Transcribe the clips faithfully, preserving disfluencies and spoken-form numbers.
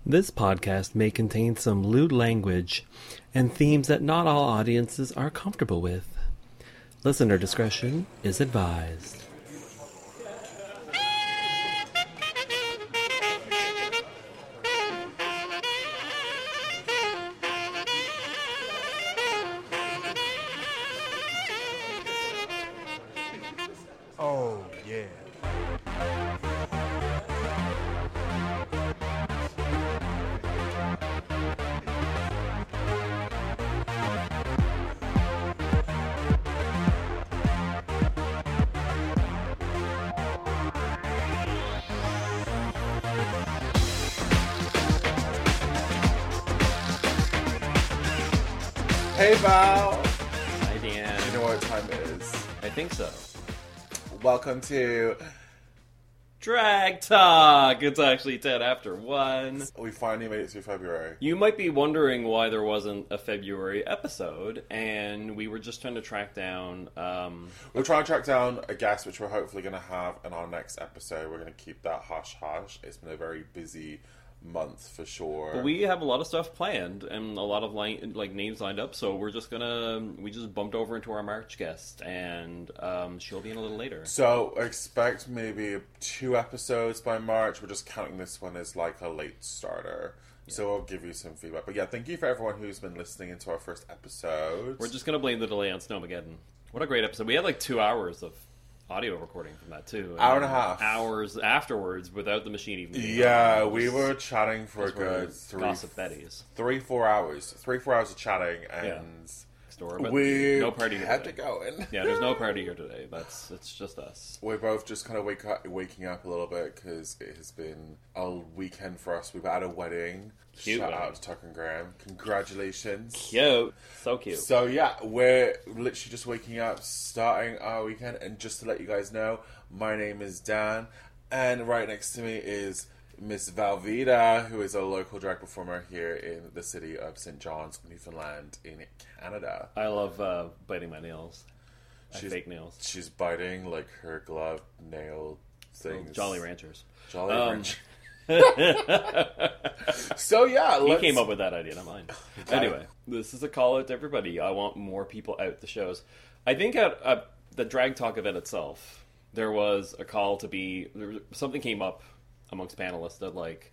This podcast may contain some lewd language and themes that not all audiences are comfortable with. Listener discretion is advised. Oh, yeah. Hey, Val. Hi, Dan. You know what time it is? I think so. Welcome to... Drag Talk! It's actually ten after one. We finally made it through February. You might be wondering why there wasn't a February episode, and we were just trying to track down... Um, We're trying to track down a guest, which we're hopefully going to have in our next episode. We're going to keep that hush-hush. It's been a very busy month for sure. But we have a lot of stuff planned and a lot of line, like names lined up, so we're just gonna we just bumped over into our March guest, and um, she'll be in a little later. So expect maybe two episodes by March. We're just counting this one as like a late starter. Yeah. So I'll give you some feedback. But yeah, thank you for everyone who's been listening into our first episode. We're just gonna blame the delay on Snowmageddon. What a great episode! We had like two hours of audio recording from that too. Hour and a half. Hours afterwards without the machine even. Yeah, we were chatting for a good three, gossip Betty's. three, four hours. Three, four hours of chatting, and yeah. we no party here kept today. it going. Yeah, there's no party here today. That's it's just us. We're both just kind of wake up, waking up a little bit because it has been a weekend for us. We've had a wedding. Cute Shout wedding. out to Tucker and Graham. Congratulations. Cute. So cute. So yeah, we're literally just waking up, starting our weekend, and just to let you guys know, my name is Dan, and right next to me is Miss Valvita, who is a local drag performer here in the city of Saint John's, Newfoundland, in Canada. I love uh, biting my nails. I She's, fake nails. She's biting like her glove nail things. Oh, Jolly Ranchers. Jolly um, Ranchers. So yeah, he let's... came up with that idea, not mine. Anyway, this is a call out to everybody. I want more people out the shows. I think at, at the Drag Talk event itself, there was a call to be there, something came up amongst panelists that like,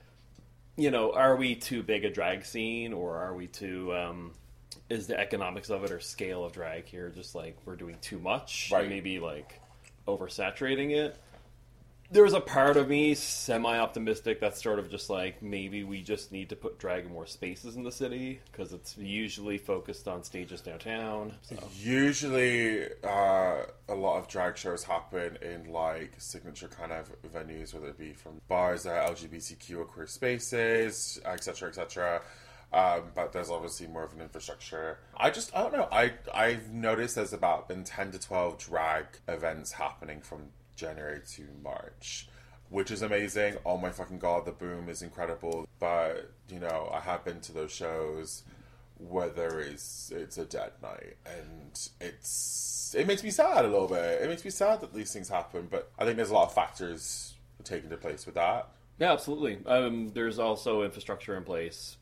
you know, are we too big a drag scene, or are we too? Um, is the economics of it or scale of drag here just like we're doing too much, right? And maybe like oversaturating it. There's a part of me semi-optimistic that's sort of just like maybe we just need to put drag in more spaces in the city because it's usually focused on stages downtown. So. Usually, uh, a lot of drag shows happen in like signature kind of venues, whether it be from bars that are L G B T Q or queer spaces, et cetera, et cetera. Um, but there's obviously more of an infrastructure. I just, I don't know. I I've noticed there's about been ten to twelve drag events happening from January to March, which is amazing. Oh my fucking god, the boom is incredible. But you know, I have been to those shows where there is it's a dead night, and it's it makes me sad a little bit. It makes me sad that these things happen. But I think there's a lot of factors taken into place with that. Yeah, absolutely. Um, there's also infrastructure in place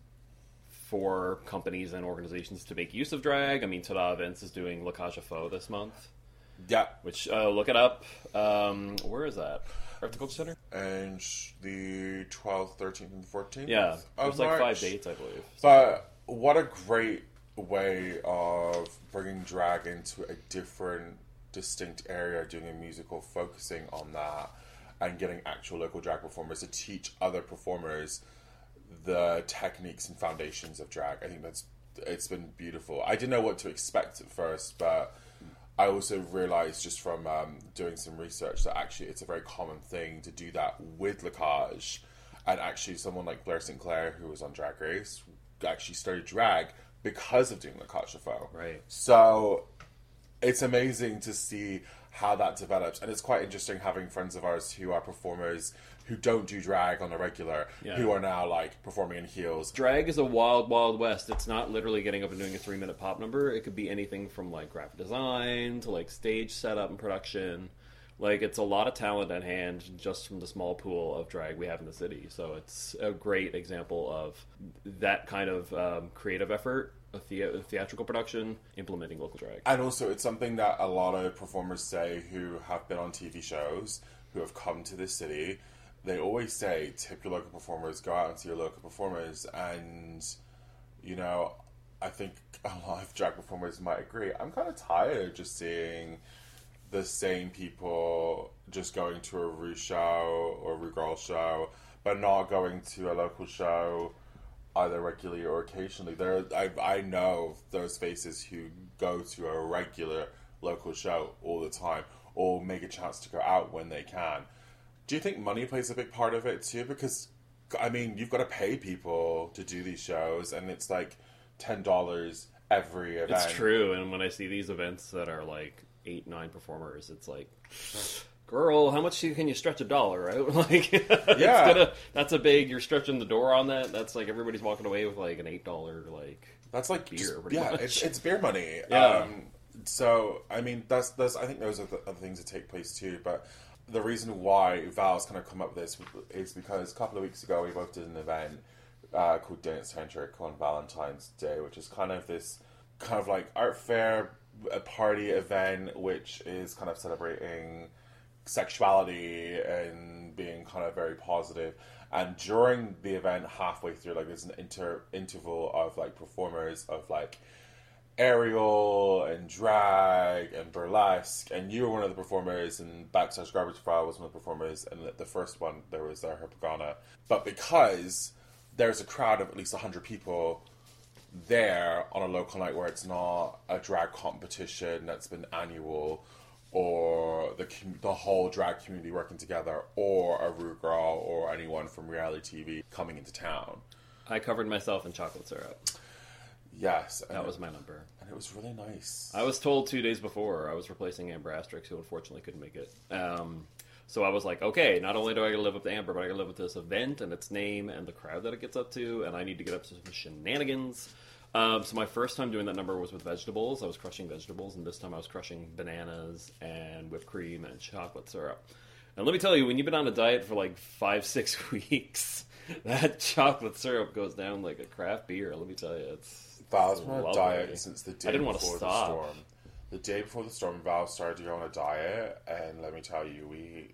for companies and organizations to make use of drag. I mean, Tada Events is doing La Cage aux Faux this month. Yeah. Which, uh, look it up. Um, where is that? Art the Culture Center? And the twelfth, thirteenth, and fourteenth? Yeah. Of There's like March. five dates, I believe. So. But what a great way of bringing drag into a different, distinct area, doing a musical, focusing on that, and getting actual local drag performers to teach other performers the techniques and foundations of drag. I think that's it's been beautiful. I didn't know what to expect at first, but I also realized just from um, doing some research that actually it's a very common thing to do that with La Cage. And actually someone like Blair Sinclair, who was on Drag Race, actually started drag because of doing La Cage aux Faux. Right. So it's amazing to see how that develops. And it's quite interesting having friends of ours who are performers who don't do drag on a regular, yeah. who are now like performing in heels. Drag is a wild, wild west. It's not literally getting up and doing a three minute pop number. It could be anything from like graphic design to like stage setup and production, Like, it's a lot of talent at hand just from the small pool of drag we have in the city. So it's a great example of that kind of um, creative effort, a, the- a theatrical production, implementing local drag. And also, it's something that a lot of performers say who have been on T V shows, who have come to the city. They always say, tip your local performers, go out and see your local performers. And, you know, I think a lot of drag performers might agree. I'm kind of tired of just seeing the same people just going to a Rue show or a Rue Girl show, but not going to a local show either regularly or occasionally. There, I, I know those faces who go to a regular local show all the time or make a chance to go out when they can. Do you think money plays a big part of it too? Because, I mean, you've got to pay people to do these shows, and it's like ten dollars every event. It's true, and when I see these events that are like eight, nine performers, it's like, girl, how much can you stretch a dollar, right? Like, Yeah. it's gonna, that's a big, you're stretching the door on that. That's like everybody's walking away with like an eight dollar, like, That's like beer, just- pretty yeah, much. it's it's beer money. Yeah. Um, so I mean, that's that's I think those are the other things that take place too. But the reason why Val's kind of come up with this is because a couple of weeks ago we both did an event uh, called Dance Tantric on Valentine's Day, which is kind of this kind of like art fair, a party event, which is kind of celebrating sexuality and being kind of very positive. And during the event, halfway through, like there's an inter interval of like performers of like aerial and drag and burlesque, and you were one of the performers, and Backstage Garbage File was one of the performers, and the, the first one there was uh, Herpagana. But because there's a crowd of at least one hundred people there on a local night where it's not a drag competition that's been annual, or the com- the whole drag community working together, or a Rue Girl, or anyone from reality T V coming into town. I covered myself in chocolate syrup. Yes. and That it- was my number. And it was really nice. I was told two days before I was replacing Amber Asterix, who unfortunately couldn't make it. Um, so I was like, okay, not only do I gotta live up to Amber, but I gotta live with this event and its name and the crowd that it gets up to, and I need to get up to some shenanigans. Um, so my first time doing that number was with vegetables. I was crushing vegetables, and this time I was crushing bananas and whipped cream and chocolate syrup. And let me tell you, when you've been on a diet for like five, six weeks, that chocolate syrup goes down like a craft beer. Let me tell you, it's Val's been on a lovely. diet since the day I didn't want to before the stop. storm. The day before the storm, Val started to go on a diet, and let me tell you, we.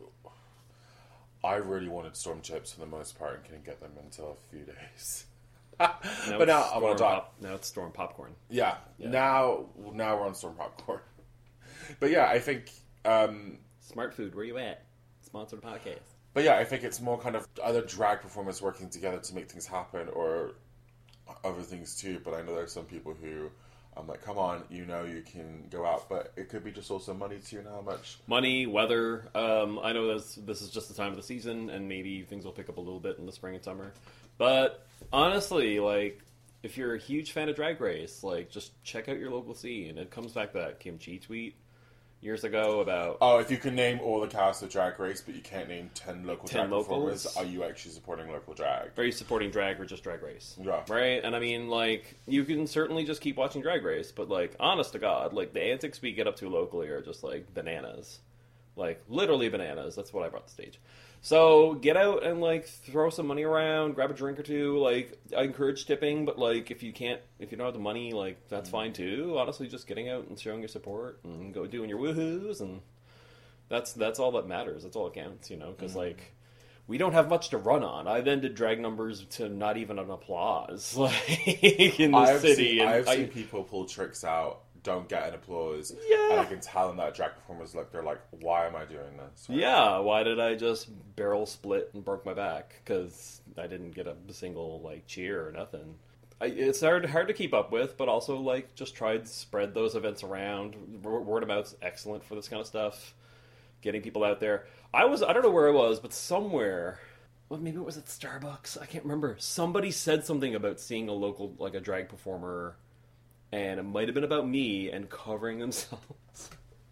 I really wanted storm chips for the most part and couldn't get them until a few days. Now But it's now I'm on storm a diet. pop, now it's storm popcorn. Yeah, Yeah. now now we're on storm popcorn. But yeah, I think. Um, Smart Food, where you at? Sponsored podcast. But yeah, I think it's more kind of other drag performers working together to make things happen, or other things too. But I know there's some people who I'm like, come on, you know, you can go out, but it could be just also money too, and how much. Money, weather. Um, I know this this is just the time of the season, and maybe things will pick up a little bit in the spring and summer. But honestly, like, if you're a huge fan of Drag Race, like, just check out your local scene. It comes back to that Kim Chi tweet years ago about Oh, if you can name all the cast of Drag Race, but you can't name ten local ten drag locals? performers, are you actually supporting local drag? are you supporting drag or just Drag Race? Yeah. Right? And I mean, like, you can certainly just keep watching Drag Race, but, like, honest to God, like, the antics we get up to locally are just, like, bananas. Like, literally bananas. That's what I brought to stage. So, get out and, like, throw some money around, grab a drink or two. Like, I encourage tipping, but, like, if you can't, if you don't have the money, like, that's fine, too. Honestly, just getting out and showing your support and go doing your woohoos, and that's that's all that matters. That's all that counts, you know? Because, like, we don't have much to run on. I then did drag numbers to not even an applause, like, in the I've city. Seen, and I've I, seen people pull tricks out, don't get an applause, Yeah. and I can tell them that drag performers look, they're like, why am I doing this? Yeah, why did I just barrel split and broke my back? Because I didn't get a single, like, cheer or nothing. I, it's hard hard to keep up with, but also, like, just try to spread those events around. W- Word of mouth's excellent for this kind of stuff. Getting people out there. I was, I don't know where I was, but somewhere, well, maybe it was at Starbucks. I can't remember. Somebody said something about seeing a local, like, a drag performer, and it might have been about me and covering themselves.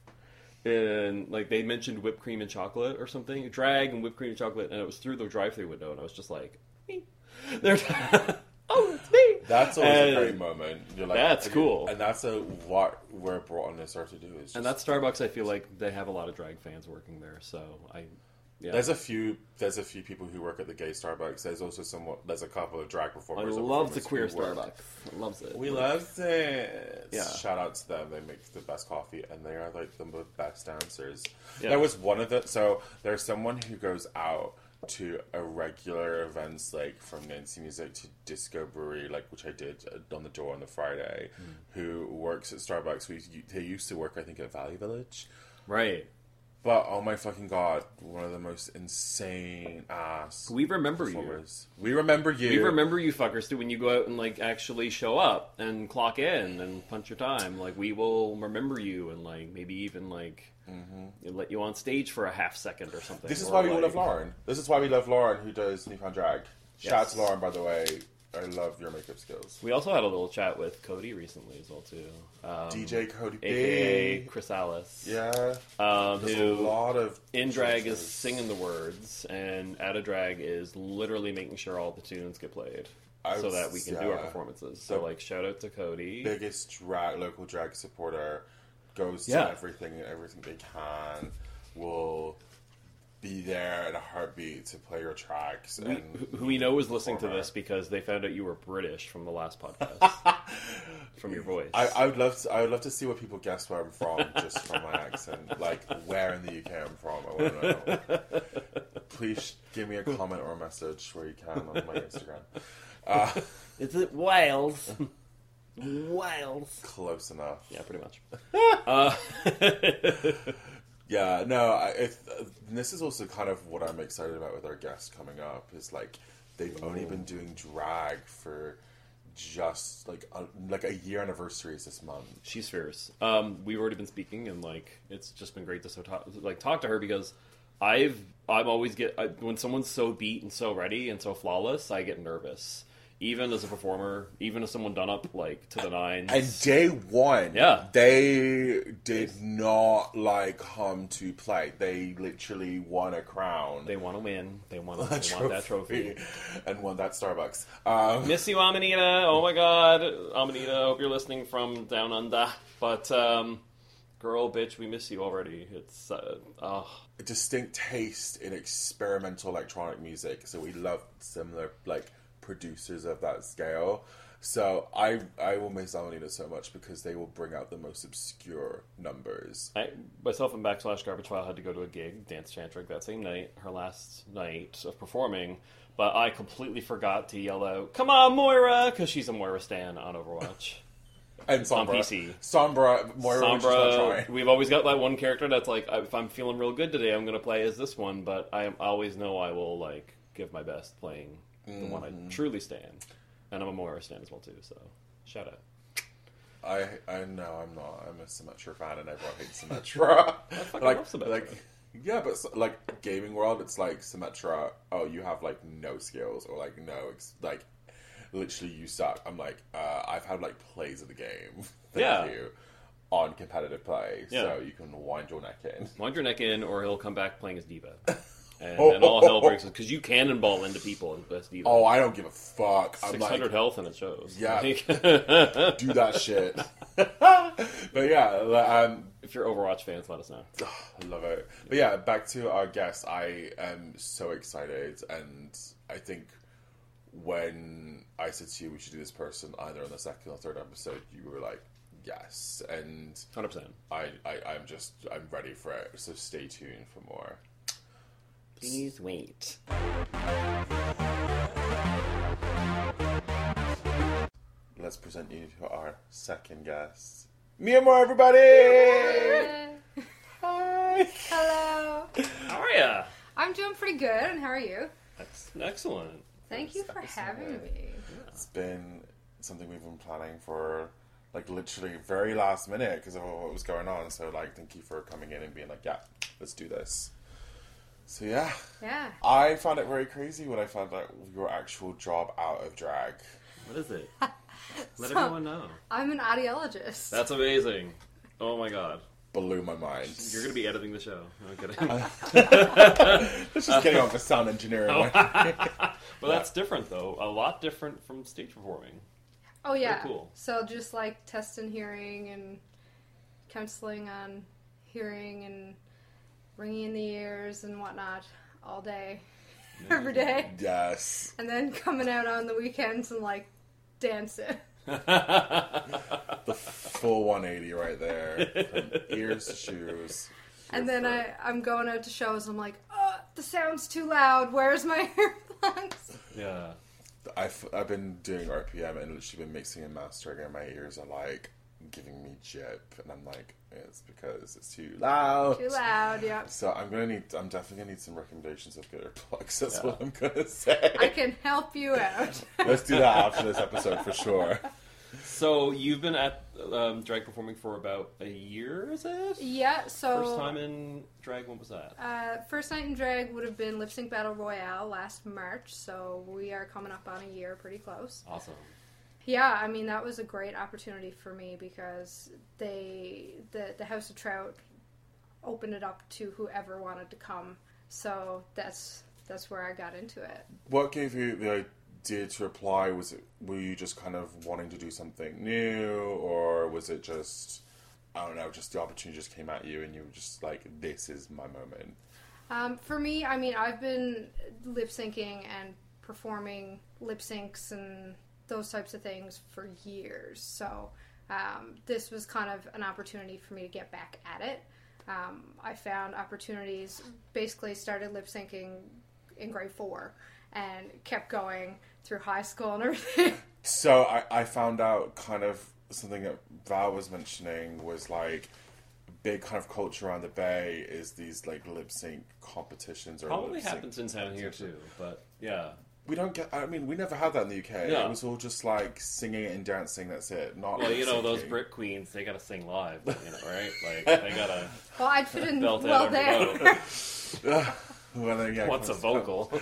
And, like, they mentioned whipped cream and chocolate or something. Drag and whipped cream and chocolate, and it was through the drive-thru window, and I was just like, me. They're oh, it's me. That's always And a great moment. You're like, that's and cool. And that's a what we're brought on this earth to do. Is just, and that Starbucks, I feel like they have a lot of drag fans working there. So I, yeah. There's a few. There's a few people who work at the gay Starbucks. There's also somewhat. There's a couple of drag I performers. love the queer who work. Starbucks. Loves it. We love it. Yeah. Shout out to them. They make the best coffee, and they are like the best dancers. Yeah. There was one of the. So there's someone who goes out to irregular events like from Nancy Music to Disco Brewery, like which I did on the door on the Friday, mm. who works at Starbucks. We they used to work, I think, at Valley Village, right? But oh my fucking god, one of the most insane ass. We remember performers. you. We remember you. We remember you fuckers too when you go out and like actually show up and clock in and punch your time. Like we will remember you and like maybe even like mm-hmm. let you on stage for a half second or something. This is or why we like... love Lauren. This is why we love Lauren, who does Newfound Drag. Shout yes. out to Lauren, by the way. I love your makeup skills. We also had a little chat with Cody recently as well too. Um, D J Cody B, aka Chris Alice. Yeah, um, There's who a lot of in drag is singing the words, and out of drag is literally making sure all the tunes get played, I so was, that we can yeah, do our performances. So, like, shout out to Cody, biggest drag local drag supporter, goes yeah. to everything and everything they can. Will be there in a heartbeat to play your tracks. And who, who we know is listening to this because they found out you were British from the last podcast, from your voice. I, I would love to. I would love to see what people guess where I'm from just from my accent. Like where in the U K I'm from. I want to know. Please give me a comment or a message where you can on my Instagram. Uh, is it Wales? Wales. Close enough. Yeah, pretty much. uh, Yeah, no, I, if, uh, this is also kind of what I'm excited about with our guests coming up, is like, they've Ooh. only been doing drag for just, like, a, like a year anniversary is this month. She's fierce. Um, we've already been speaking, and, like, it's just been great to so talk, like, talk to her, because I've, I'm always get, I, when someone's so beat and so ready and so flawless, I get nervous. Even as a performer, even as someone done up, like, to the nines. And day one, yeah. they did not, like, come to play. They literally won a crown. They want to win. They want, they want that trophy. And won that Starbucks. Um, Miss you, Amanita. Oh, my God. Amanita, hope you're listening from down under. But, um, girl, bitch, we miss you already. It's, uh, oh. A distinct taste in experimental electronic music. So we love similar, like, producers of that scale. So I I will miss Amanita so much because they will bring out the most obscure numbers. I myself and Backslash Garbage File had to go to a gig, Dance Tantric, that same night, her last night of performing, but I completely forgot to yell out, "Come on, Moira!" because she's a Moira stan on Overwatch. And Sombra. On P C. Sombra, Moira, Sombra, we've always got that one character that's like, if I'm feeling real good today, I'm going to play as this one, but I always know I will like give my best playing the mm. one I truly stand. And I'm a Moira stan as well, too, so shout out. I I know I'm not. I'm a Symmetra fan, and everyone hates Symmetra. I fucking like, love Symmetra. Like, yeah, but like gaming world, it's like Symmetra. Oh, you have like no skills, or like no, it's like literally you suck. I'm like, uh, I've had like plays of the game. Thank yeah. you. On competitive play, yeah. so you can wind your neck in. Wind your neck in, or he'll come back playing as D.Va. And, oh, and all hell breaks because you cannonball into people in Best D.Va. Oh, I don't give a fuck. I'm six hundred like, health and it shows. Yeah, do that shit. But yeah, um, if you're Overwatch fans, let us know. I love it. But yeah, back to our guest. I am so excited, and I think when I said to you we should do this person either on the second or third episode, you were like, yes, and one hundred percent. I, I, I'm just, I'm ready for it, so stay tuned for more. Please wait. Let's present you to our second guest. Mia Moore, everybody! Hi! Hello! How are ya? I'm doing pretty good, and how are you? That's excellent. Thank you for having me. It's been something we've been planning for, like, literally very last minute because of what was going on. So, like, thank you for coming in and being like, yeah, let's do this. So, yeah. Yeah. I found it very crazy when I found out your actual job out of drag. What is it? Let so, everyone know. I'm an audiologist. That's amazing. Oh my god. Blew my mind. You're going to be editing the show. No, I'm kidding. Let's just getting off the sound engineering. Oh. Well, that's different, though. A lot different from stage performing. Oh, yeah. Very cool. So just like test and hearing and counseling on hearing and ringing in the ears and whatnot all day, every day. Yes. And then coming out on the weekends and, like, dancing. The full one eighty right there. From ears to shoes. And then I, I'm going out to shows, I'm like, oh, the sound's too loud, where's my earplugs? Yeah. I've, I've been doing R P M and literally been mixing and mastering, and my ears are like giving me jip, and I'm like, it's because it's too loud. Too loud, yep. So I'm gonna need, I'm definitely gonna need some recommendations of good earplugs. That's Yeah. what I'm gonna say. I can help you out. Let's do that after this episode for sure. So you've been at um, drag performing for about a year, is it? Yeah, so... First time in drag, when was that? Uh, first night in drag would have been Lip Sync Battle Royale last March, so we are coming up on a year, pretty close. Awesome. Yeah, I mean, that was a great opportunity for me because they, the, the House of Trout opened it up to whoever wanted to come, so that's that's where I got into it. What gave you the idea to apply? Was it, were you just kind of wanting to do something new, or was it just, I don't know, just the opportunity just came at you and you were just like, this is my moment? Um, for me, I mean, I've been lip syncing and performing lip syncs and those types of things for years. So um, this was kind of an opportunity for me to get back at it. Um, I found opportunities, basically started lip syncing in grade four and kept going through high school and everything. So I, I found out kind of something that Val was mentioning was like big kind of culture around the Bay is these like lip sync competitions or Probably lip sync happens in town here too, but yeah. We don't get. I mean, we never had that in the U K. Yeah. It was all just like singing and dancing. That's it. Not Well, you know, those lip-syncing. Brit queens, they gotta sing live, you know, right? Like, they gotta Well, I'd fit in belt well out every there. note. Well, then, yeah, What's a comes- vocal?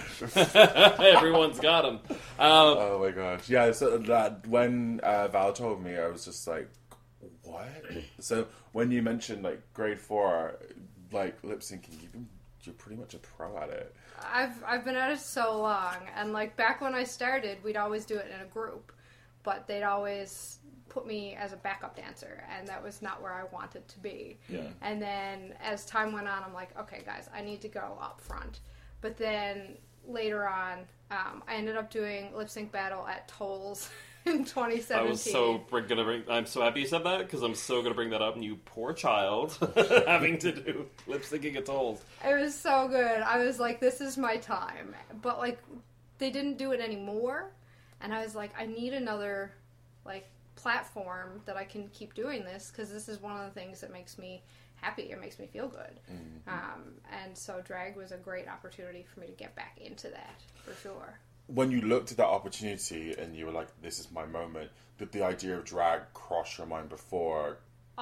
Everyone's got them. Um, Oh my gosh! Yeah, so that when uh, Val told me, I was just like, "What?" So when you mentioned like grade four, like lip syncing, you've been, you're pretty much a pro at it. I've I've been at it so long, and like back when I started, we'd always do it in a group, but they'd always put me as a backup dancer, and that was not where I wanted to be. Yeah. And then as time went on, I'm like, okay, guys, I need to go up front. But then later on, um, I ended up doing lip sync battle at Tolls in twenty I seventeen. was so br- gonna bring. I'm so happy you said that because I'm so gonna bring that up. And you poor child, having to do lip syncing at Tolls. It was so good. I was like, this is my time. But like, they didn't do it anymore, and I was like, I need another like platform that I can keep doing this because this is one of the things that makes me happy. It makes me feel good. Mm-hmm. Um, and so drag was a great opportunity for me to get back into that for sure. When you looked at that opportunity and you were like, "This is my moment," did the idea of drag cross your mind before?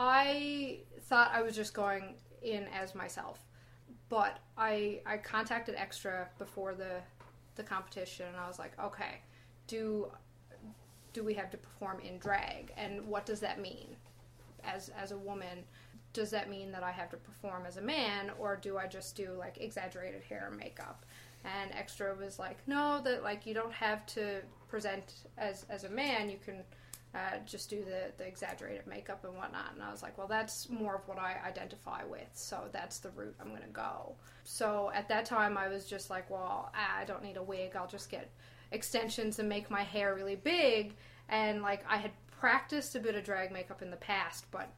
I thought I was just going in as myself, but I I contacted Extra before the the competition, and I was like, okay, do do we have to perform in drag, and what does that mean as as a woman? Does that mean that I have to perform as a man, or do I just do like exaggerated hair and makeup? And Extra was like, no, that like you don't have to present as as a man. You can uh, just do the the exaggerated makeup and whatnot. And I was like, well, that's more of what I identify with, so that's the route I'm gonna go. So at that time, I was just like, well, I don't need a wig. I'll just get extensions and make my hair really big. And like I had practiced a bit of drag makeup in the past, but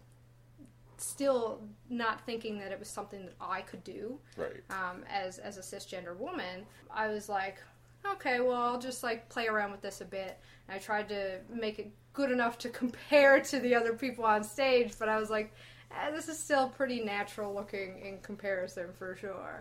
still not thinking that it was something that I could do. Right. Um, as as a cisgender woman, I was like, okay, well, I'll just like play around with this a bit. And I tried to make it good enough to compare to the other people on stage, but I was like, eh, this is still pretty natural looking in comparison for sure.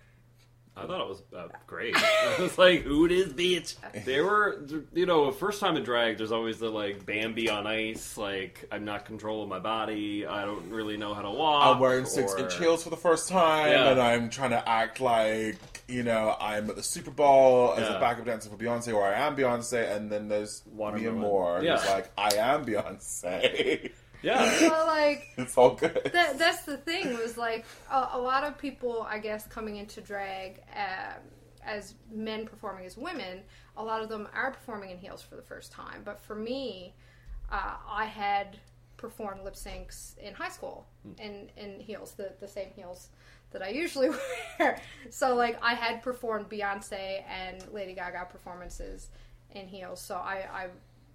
I thought it was uh, great. I was like, who this bitch? They were, you know, first time in drag, there's always the, like, Bambi on ice, like, I'm not controlling my body, I don't really know how to walk. I'm wearing six or... inch heels for the first time, Yeah. and I'm trying to act like, you know, I'm at the Super Bowl as Yeah. a backup dancer for Beyonce, or I am Beyonce, and then there's Watermelon. Mia Moore, Yeah. who's like, I am Beyonce. Yeah. Well, like, It's all good. that, that's the thing was like a, a lot of people, I guess, coming into drag um, as men performing as women, a lot of them are performing in heels for the first time. But for me, uh, I had performed lip syncs in high school in, in heels, the, the same heels that I usually wear. So, like, I had performed Beyonce and Lady Gaga performances in heels, so I, I,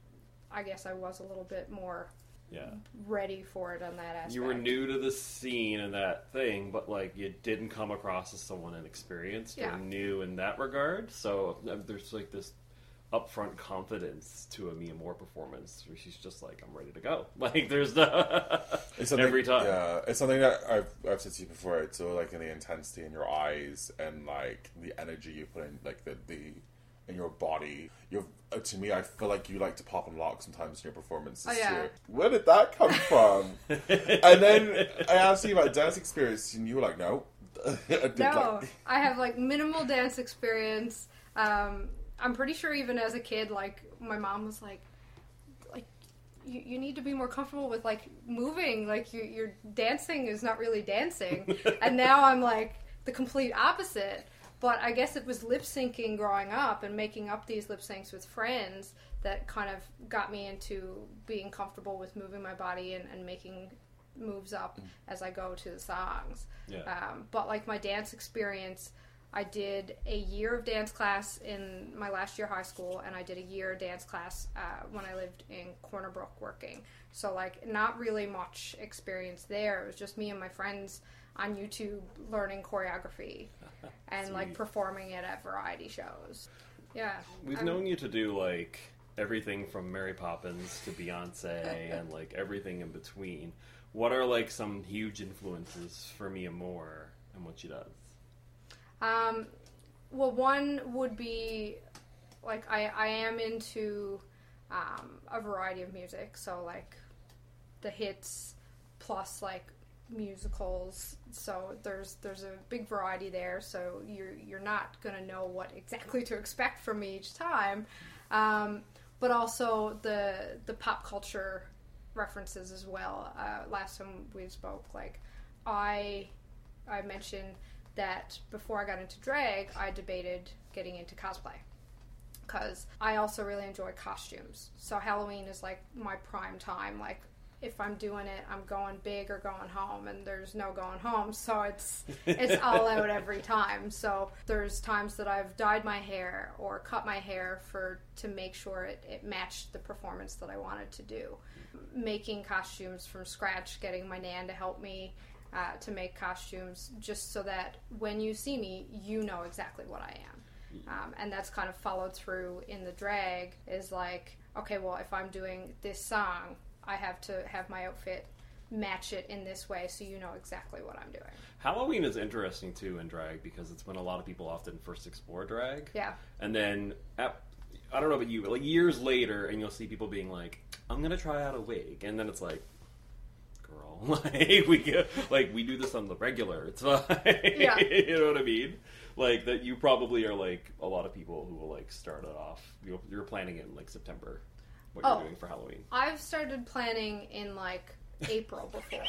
I guess I was a little bit more yeah. ready for it on that aspect. You were new to the scene and that thing, but, like, you didn't come across as someone inexperienced yeah. or new in that regard. So there's, like, this upfront confidence to a Mia Moore performance where she's just like, I'm ready to go. Like, there's the it's every time. Yeah, it's something that I've I've said to you before. It's so, like, in the intensity in your eyes and, like, the energy you put in, like, the the in your body. You're uh, to me, I feel like you like to pop and lock sometimes in your performances oh, yeah. too. Where did that come from? And then I asked you about dance experience, and you were like, no. I did, no, like... I have, like, minimal dance experience. Um, I'm pretty sure even as a kid, like, my mom was like, like, you, you need to be more comfortable with, like, moving. Like, you, your dancing is not really dancing. And now I'm, like, the complete opposite. But I guess it was lip syncing growing up and making up these lip syncs with friends that kind of got me into being comfortable with moving my body and, and making moves up as I go to the songs. Yeah. Um, but, like, my dance experience, I did a year of dance class in my last year of high school, and I did a year of dance class uh, when I lived in Corner Brook working. So, like, not really much experience there. It was just me and my friends on YouTube learning choreography and, like, performing it at variety shows. Yeah. We've I'm, known you to do, like, everything from Mary Poppins to Beyonce and, like, everything in between. What are, like, some huge influences for Mia Moore and what she does? Um, well, one would be, like, I, I am into um, a variety of music, so, like, the hits plus, like, musicals, so there's there's a big variety there, so you're, you're not going to know what exactly to expect from me each time, um, but also the, the pop culture references as well. Uh, last time we spoke, like, I, I mentioned that before I got into drag, I debated getting into cosplay. Because I also really enjoy costumes. So Halloween is, like, my prime time. Like, if I'm doing it, I'm going big or going home, and there's no going home. So it's it's all out every time. So there's times that I've dyed my hair or cut my hair for to make sure it, it matched the performance that I wanted to do. Making costumes from scratch, getting my nan to help me Uh, to make costumes, just so that when you see me, you know exactly what I am. Um, and that's kind of followed through in the drag, is like, okay, well, if I'm doing this song, I have to have my outfit match it in this way so you know exactly what I'm doing. Halloween is interesting, too, in drag, because it's when a lot of people often first explore drag. Yeah. And then, at, I don't know about you, but, like, years later, and you'll see people being like, I'm going to try out a wig. And then it's like, like we get, like we do this on the regular. It's fine. Yeah. You know what I mean? Like that you probably are like a lot of people who will like start it off. You're, you're planning it in like September. What oh, you're doing for Halloween? I've started planning in like April before.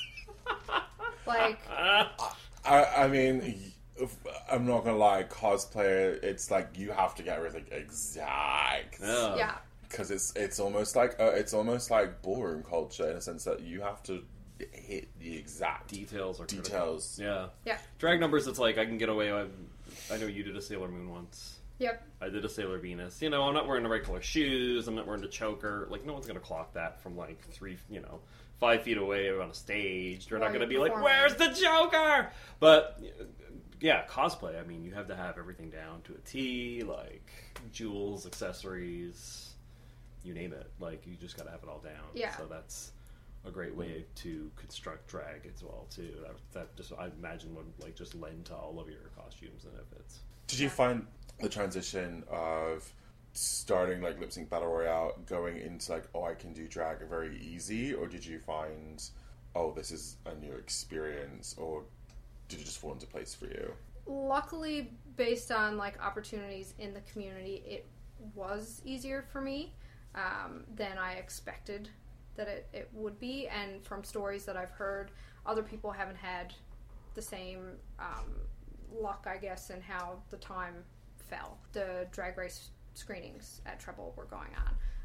Like, I, I mean, if, I'm not gonna lie. Cosplayer, it's like you have to get everything exact. Yeah. yeah. Because it's it's almost like uh, it's almost like ballroom culture in a sense that you have to hit the exact Details are details. Critical. Yeah. Yeah. Drag numbers. It's like I can get away. I, I know you did a Sailor Moon once. Yep. I did a Sailor Venus. You know, I'm not wearing the right color shoes. I'm not wearing the choker. Like, no one's gonna clock that from like three, you know, five feet away on a stage. They're While not gonna be you're like, performing. "Where's the choker?" But yeah, cosplay. I mean, you have to have everything down to a T. Like jewels, accessories, you name it. Like you just gotta have it all down. Yeah. So that's a great way to construct drag as well too. That, that just I imagine would like just lend to all of your costumes and outfits. Did you find the transition of starting like lip sync battle royale going into like, oh, I can do drag very easy, or did you find, oh, this is a new experience, or did it just fall into place for you? Luckily, based on like opportunities in the community, it was easier for me um, than I expected that it, it would be, and from stories that I've heard, other people haven't had the same um, luck, I guess, in how the time fell. The Drag Race screenings at Treble were going on,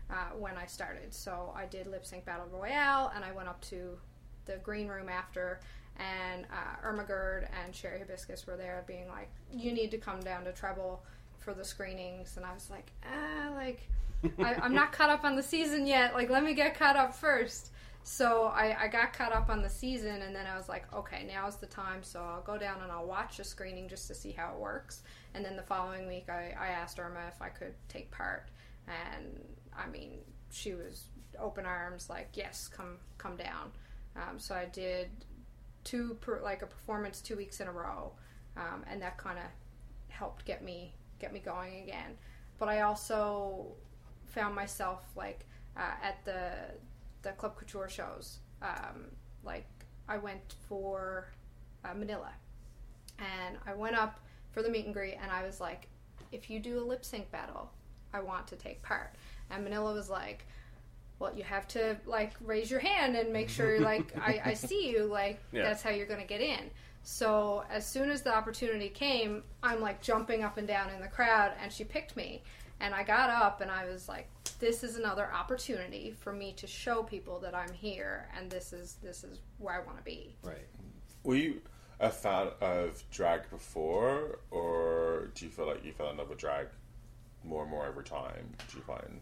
uh, when I started. So I did Lip Sync Battle Royale, and I went up to the green room after, and uh, Irma Gerd and Sherry Hibiscus were there being like, you need to come down to Treble for the screenings. And I was like, ah, like, I, I'm not caught up on the season yet. Like, let me get caught up first. So I, I got caught up on the season, and then I was like, okay, now's the time. So I'll go down and I'll watch a screening just to see how it works. And then the following week, I, I asked Irma if I could take part. And, I mean, she was open arms, like, yes, come come down. Um, so I did two, per, like, a performance two weeks in a row. Um, and that kind of helped get me get me going again. But I also found myself, like, uh, at the... the Club Couture shows. Um, like, I went for uh, Manila. And I went up for the meet and greet, and I was like, if you do a lip sync battle, I want to take part. And Manila was like, well, you have to, like, raise your hand and make sure, like, I, I see you, like, yeah. That's how you're going to get in. So as soon as the opportunity came, I'm, like, jumping up and down in the crowd, and she picked me. And I got up, and I was like, this is another opportunity for me to show people that I'm here, and this is this is where I want to be. Right. Were you a fan of drag before, or do you feel like you fell in love with drag more and more every time? Do you find?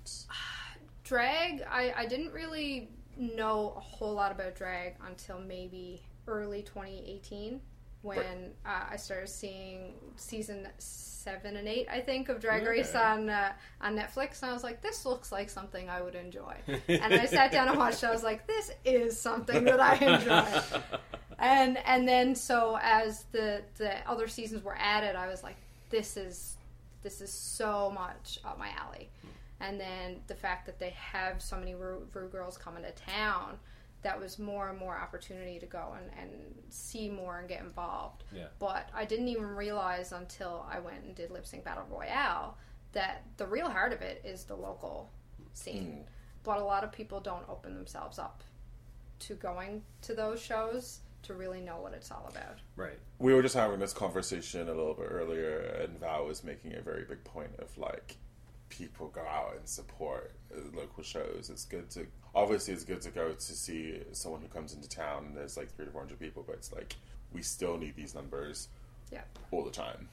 Drag, I, I didn't really know a whole lot about drag until maybe early twenty eighteen, when right. uh, I started seeing season seven and eight, I think, of Drag Race okay. on uh, on Netflix, and I was like, this looks like something I would enjoy. And I sat down and watched it. I was like, this is something that I enjoy. and and then so as the the other seasons were added, I was like, this is this is so much up my alley. And then the fact that they have so many Ru, Ru girls coming to town, that was more and more opportunity to go and, and see more and get involved. Yeah. But I didn't even realize until I went and did Lip Sync Battle Royale that the real heart of it is the local scene. Mm. But a lot of people don't open themselves up to going to those shows to really know what it's all about. Right. We were just having this conversation a little bit earlier, and Val was making a very big point of, like, people go out and support local shows. It's good to, obviously it's good to go to see someone who comes into town and there's like three to four hundred people, but it's like, we still need these numbers yeah. all the time.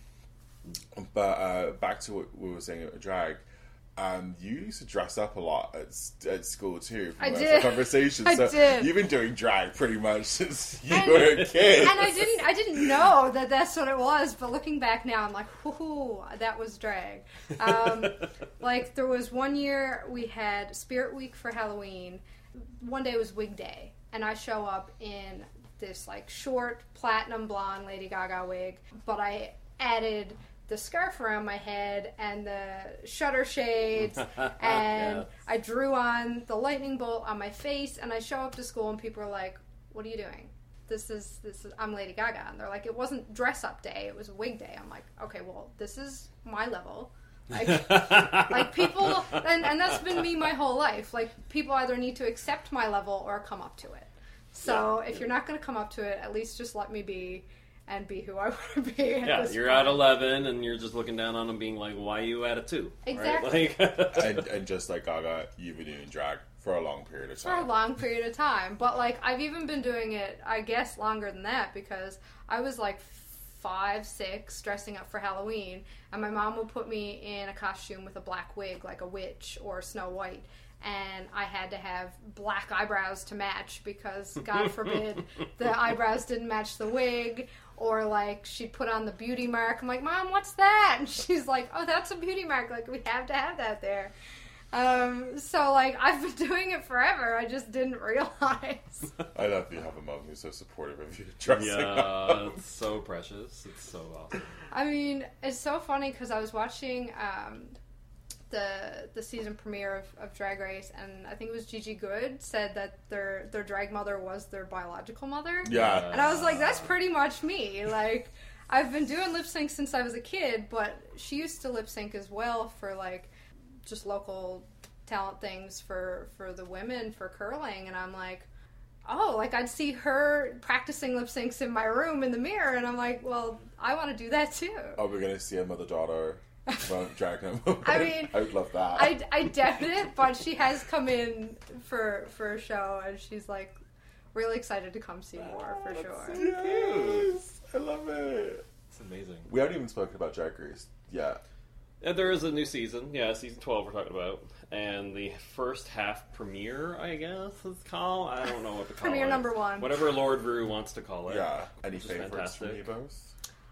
But uh, back to what we were saying about drag, um, you used to dress up a lot at, at school too. From I did. Conversation. I so did. You've been doing drag pretty much since you and, were a kid. And I didn't, I didn't know that that's what it was. But looking back now, I'm like, whoo, that was drag. Um, like there was one year we had Spirit Week for Halloween. One day was Wig Day, and I show up in this like short platinum blonde Lady Gaga wig, but I added the scarf around my head and the shutter shades, and yes. I drew on the lightning bolt on my face, and I show up to school and people are like, what are you doing? This is, this is, I'm Lady Gaga. And they're like, it wasn't dress up day, it was wig day. I'm like, okay, well, this is my level. Like, like people, and, and that's been me my whole life. Like, people either need to accept my level or come up to it. So yeah. if you're not going to come up to it, at least just let me be and be who I want to be. Yeah, you're point. At eleven and you're just looking down on them being like, why are you at a two? Exactly. Right? Like, and, and just like Gaga, you've been doing drag for a long period of time. For a long period of time. But like, I've even been doing it, I guess, longer than that, because I was like five, six, dressing up for Halloween, and my mom would put me in a costume with a black wig, like a witch or Snow White. And I had to have black eyebrows to match because, God forbid, the eyebrows didn't match the wig. Or, like, she'd put on the beauty mark. I'm like, Mom, what's that? And she's like, oh, that's a beauty mark. Like, we have to have that there. Um, so, like, I've been doing it forever. I just didn't realize. I love you have a mom who's so supportive of you dressing yeah, up. It's so precious. It's so awesome. I mean, it's so funny because I was watching um, the the season premiere of, of Drag Race, and I think it was Gigi Good said that their their drag mother was their biological mother. Yeah. And I was like, that's pretty much me. Like, I've been doing lip sync since I was a kid, but she used to lip sync as well for, like, just local talent things for, for the women, for curling, and I'm like, oh, like, I'd see her practicing lip syncs in my room in the mirror, and I'm like, well, I want to do that too. Are we going to see a mother-daughter Well, drag moment. I mean, I would love that. I, I doubt it, but she has come in for for a show, and she's like really excited to come see more for sure. So yes, I love it. It's amazing. We haven't even spoken about Drag Race yet. And there is a new season, yeah, season twelve we're talking about, and the first half premiere, I guess it's called. I don't know what to call Premiere it. number one. Whatever Lord Rue wants to call it. Yeah. Any Which is favorites from you fantastic. both?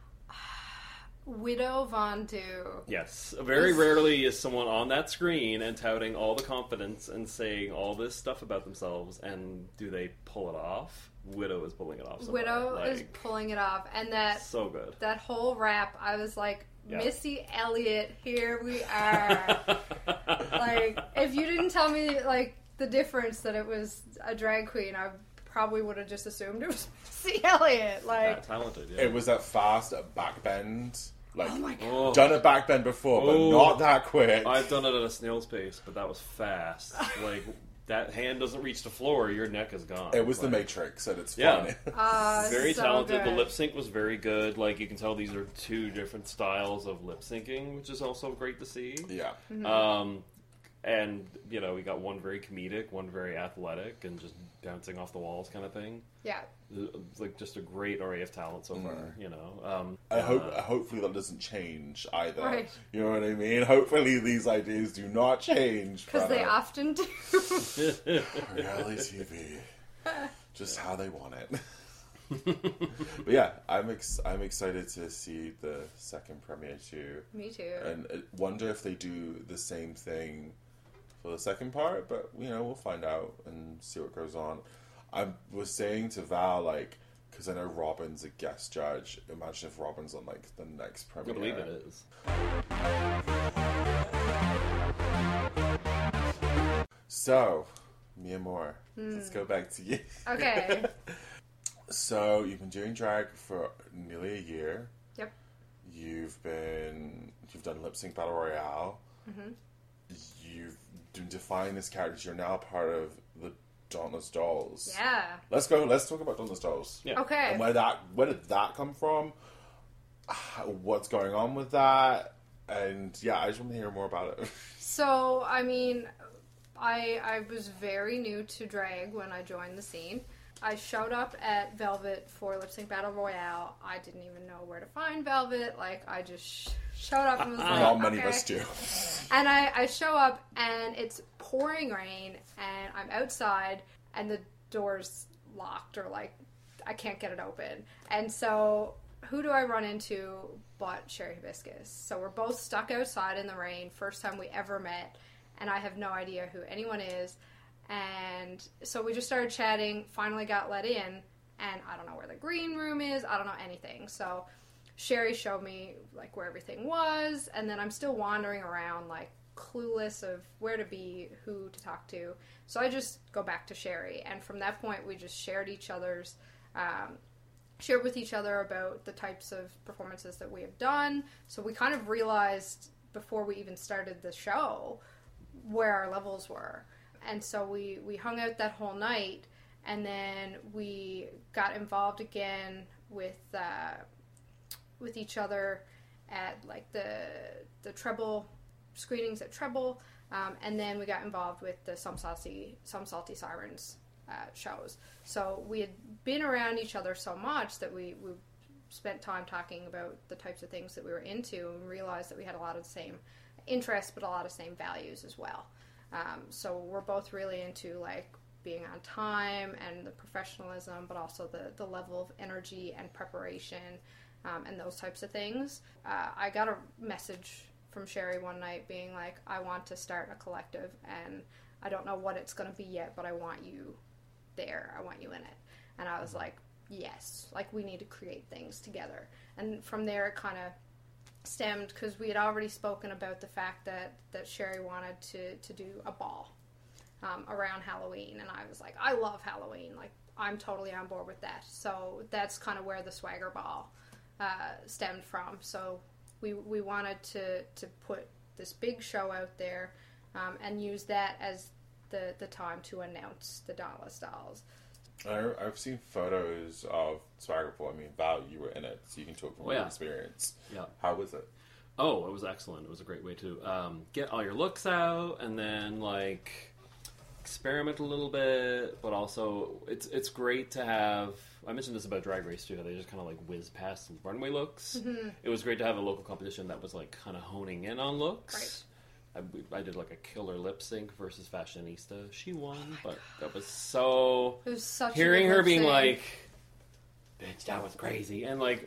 Widow Von Du. Yes. Very rarely is someone on that screen and touting all the confidence and saying all this stuff about themselves, and do they pull it off? Widow is pulling it off. So Widow far. is Like, pulling it off, and that so good. that whole rap, I was like, Yeah. Missy Elliott, here we are. Like, if you didn't tell me like the difference that it was a drag queen, I probably would have just assumed it was Missy Elliott. Like, Yeah, talented, yeah. It was that fast backbend. Like, oh my god. Oh. done a backbend before, but Oh. not that quick. I've done it at a snail's pace, but that was fast. Like, that hand doesn't reach the floor, your neck is gone. It was the Like, Matrix at its Yeah. finest. Uh, very so talented. good. The lip sync was very good. Like, you can tell these are two different styles of lip syncing, which is also great to see. Yeah. Um, and, you know, we got one very comedic, one very athletic, and just bouncing off the walls kind of thing. Yeah. It's like just a great array of talent so far, you know. Um, I hope, uh, hopefully that doesn't change either. Right. You know what I mean? Hopefully these ideas do not change. Because they for often do. reality T V. Just how they want it. But yeah, I'm ex- I'm excited to see the second premiere too. Me too. And I wonder if they do the same thing for the second part, but you know, we'll find out and see what goes on. I was saying to Val, like, because I know Robin's a guest judge. Imagine if Robin's on like the next I premiere. believe it is. So, Mia Moore, let's go back to you. Okay. So you've been doing drag for nearly a year. Yep. You've been you've done lip sync battle royale. Mm-hmm. You've been defining this character. You're now part of the Dauntless Dolls. Yeah. Let's go. Let's talk about Dauntless Dolls. Yeah. Okay. And where that where did that come from? What's going on with that? And yeah, I just want to hear more about it. So, I mean, I I was very new to drag when I joined the scene. I showed up at Velvet for Lip Sync Battle Royale. I didn't even know where to find Velvet. Like, I just sh- showed up and was like, Not many okay. of us do. And I, I show up, and it's pouring rain, and I'm outside, and the door's locked, or, like, I can't get it open. And so, who do I run into but Sherry Hibiscus? So we're both stuck outside in the rain, first time we ever met, and I have no idea who anyone is. And so we just started chatting, finally got let in, and I don't know where the green room is, I don't know anything. So Sherry showed me like where everything was, and then I'm still wandering around like clueless of where to be, who to talk to. So I just go back to Sherry, and from that point we just shared each other's um, shared with each other about the types of performances that we have done. So we kind of realized before we even started the show where our levels were. And so we, we hung out that whole night, and then we got involved again with uh, with each other at like the the Treble screenings at Treble, um, and then we got involved with the Some Salty Some Salty Sirens uh, shows. So we had been around each other so much that we, we spent time talking about the types of things that we were into, and realized that we had a lot of the same interests, but a lot of same values as well. Um, so we're both really into like being on time and the professionalism, but also the, the level of energy and preparation um, and those types of things. Uh, I got a message from Sherry one night being like, I want to start a collective, and I don't know what it's going to be yet, but I want you there. I want you in it. And I was like, yes, like we need to create things together. And from there it kind of stemmed, because we had already spoken about the fact that, that Sherry wanted to, to do a ball um, around Halloween, and I was like, I love Halloween, like I'm totally on board with that. So that's kind of where the Swagger Ball uh, stemmed from. So we we wanted to, to put this big show out there um, and use that as the, the time to announce the Dauntless Dolls. I, I've seen photos of Swagger Ball. I mean, Val, you were in it, so you can talk from Oh, your yeah. experience. Yeah. How was it? Oh, it was excellent. It was a great way to um, get all your looks out, and then like experiment a little bit. But also, it's it's great to have. I mentioned this about Drag Race too. How they just kind of like whiz past some runway looks. Mm-hmm. It was great to have a local competition that was like kind of honing in on looks. Right. I, I did like a killer lip sync versus Fashionista. She won, oh but God. That was so. It was such hearing a her lip being sync. like, "Bitch, that was crazy," and like,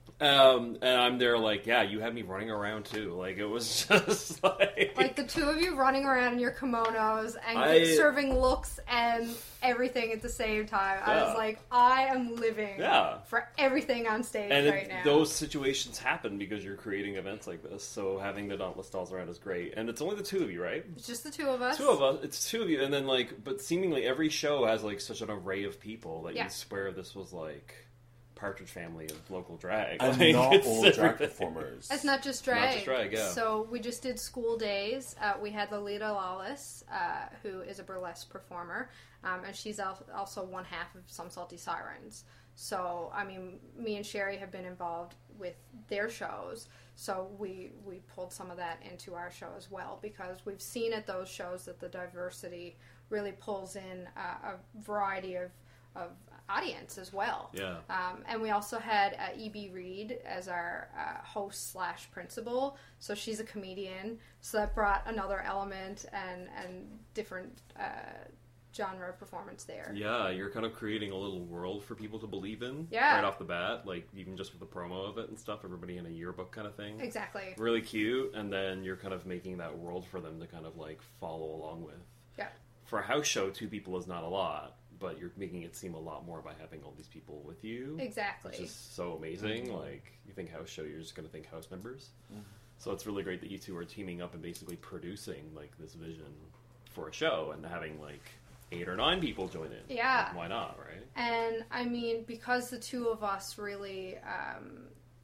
um, and I'm there like, "Yeah, you had me running around too." Like it was just like, like the two of you running around in your kimonos and I- serving looks and everything at the same time. I Yeah. was like, I am living Yeah. for everything on stage and right it, now. those situations happen because you're creating events like this. So having the Dauntless Dolls around is great, and it's only the two of you, right? It's just the two of us. Two of us. It's two of you, and then like, but seemingly every show has like such an array of people that Yeah. you swear this was like Partridge Family of local drag. And Like, not it's all drag everything. performers. It's not just drag. Not just drag, yeah. So we just did school days. Uh, we had Lolita Lawless, uh, who is a burlesque performer, um, and she's al- also one half of Some Salty Sirens. So, I mean, me and Sherry have been involved with their shows, so we we pulled some of that into our show as well, because we've seen at those shows that the diversity really pulls in uh, a variety of, of audience as well. Yeah. Um, and we also had uh, E B Reed as our uh, host slash principal. So she's a comedian. So that brought another element and, and different uh, genre performance there. Yeah, you're kind of creating a little world for people to believe in Yeah. right off the bat, like even just with the promo of it and stuff, everybody in a yearbook kind of thing. Exactly. Really cute, and then you're kind of making that world for them to kind of like follow along with. Yeah. For a house show, two people is not a lot, but you're making it seem a lot more by having all these people with you. Exactly. Which is so amazing. Mm-hmm. Like, you think house show, you're just going to think house members. Mm-hmm. So it's really great that you two are teaming up and basically producing like this vision for a show and having like eight or nine people join in. Yeah. Like, why not, right? And I mean, because the two of us really um,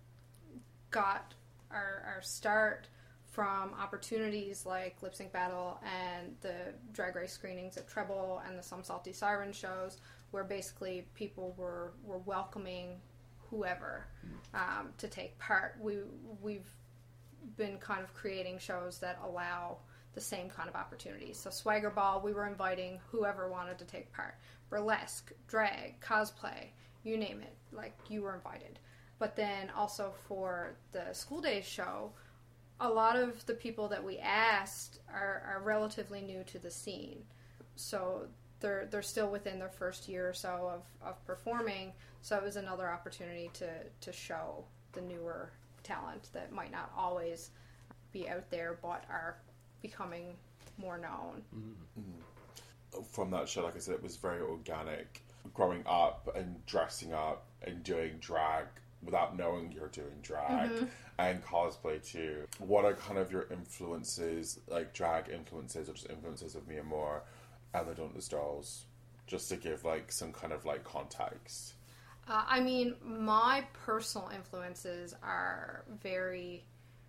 got our, our start from opportunities like Lip Sync Battle and the Drag Race screenings at Treble and the Some Salty Siren shows, where basically people were, were welcoming whoever um, to take part. We, we've been kind of creating shows that allow the same kind of opportunities. So Swagger Ball, we were inviting whoever wanted to take part. Burlesque, drag, cosplay, you name it. Like, you were invited. But then also for the School Days show, a lot of the people that we asked are, are relatively new to the scene. So they're they're still within their first year or so of, of performing. So it was another opportunity to, to show the newer talent that might not always be out there but are becoming more known. Mm-hmm. From that show, like I said, it was very organic. Growing up and dressing up and doing drag without knowing you're doing drag, Mm-hmm. and cosplay too. What are kind of your influences, like drag influences or just influences of Mia Moore and the Dauntless Dolls, just to give like some kind of like context? Uh, I mean, my personal influences are very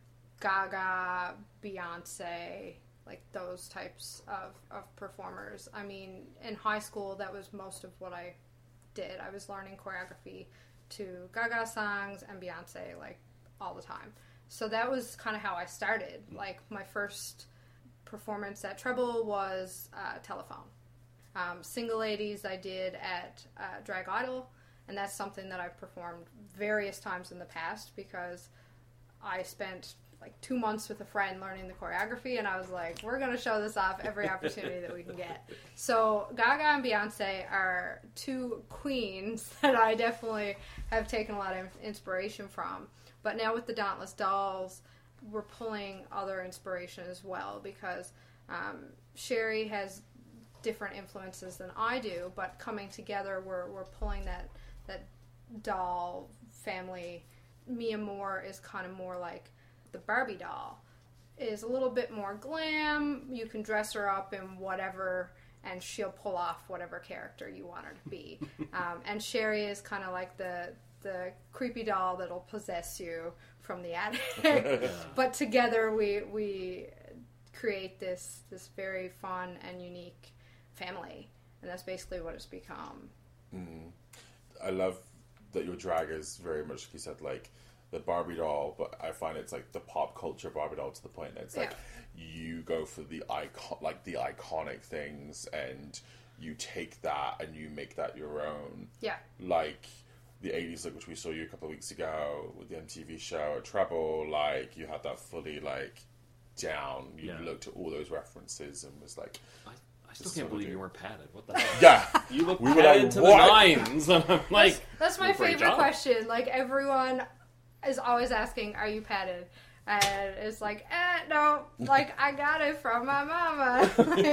Gaga, Beyonce, like those types of, of performers. I mean, in high school, that was most of what I did. I was learning choreography to Gaga songs and Beyonce, like, all the time. So that was kind of how I started. Like, my first performance at Treble was uh, Telephone. Um, Single Ladies I did at uh, Drag Idol, and that's something that I've performed various times in the past because I spent like two months with a friend learning the choreography, and I was like, we're going to show this off every opportunity that we can get. So Gaga and Beyonce are two queens that I definitely have taken a lot of inspiration from. But now with the Dauntless Dolls, we're pulling other inspiration as well, because um, Sherry has different influences than I do, but coming together, we're we're pulling that that doll family. Mia Moore is kind of more like the Barbie doll, is a little bit more glam. You can dress her up in whatever, and she'll pull off whatever character you want her to be. um, and Sherry is kind of like the the creepy doll that'll possess you from the attic. But together we we create this this very fun and unique family, and that's basically what it's become. Mm. I love that your drag is very much, like you said, like the Barbie doll, but I find it's like the pop culture Barbie doll to the point that it's like you go for the icon, like the iconic things, and you take that and you make that your own. Yeah. Like the eighties look, which we saw you a couple of weeks ago with the M T V show Treble. Like you had that fully like down. You Yeah. looked at all those references and was like, I, I still This is can't what we believe do. you weren't padded. What the hell? yeah. You look We were padded like, to "What?" the nines. And I'm like, That's, that's my "Well, great favorite job." question. Like, everyone is always asking, are you padded? And it's like, eh, no. Like, I got it from my mama.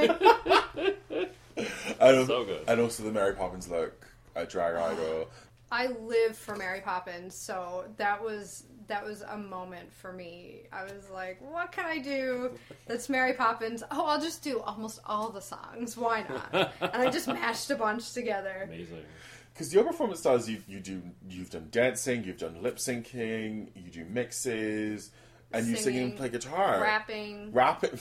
And, So good. and also the Mary Poppins look, a drag idol. I live for Mary Poppins, so that was that was a moment for me. I was like, what can I do that's Mary Poppins? Oh, I'll just do almost all the songs. Why not? And I just mashed a bunch together. Amazing. Because your performance styles, you you do you've done dancing, you've done lip syncing, you do mixes, and you sing and Singing, play guitar, Rapping. rapping.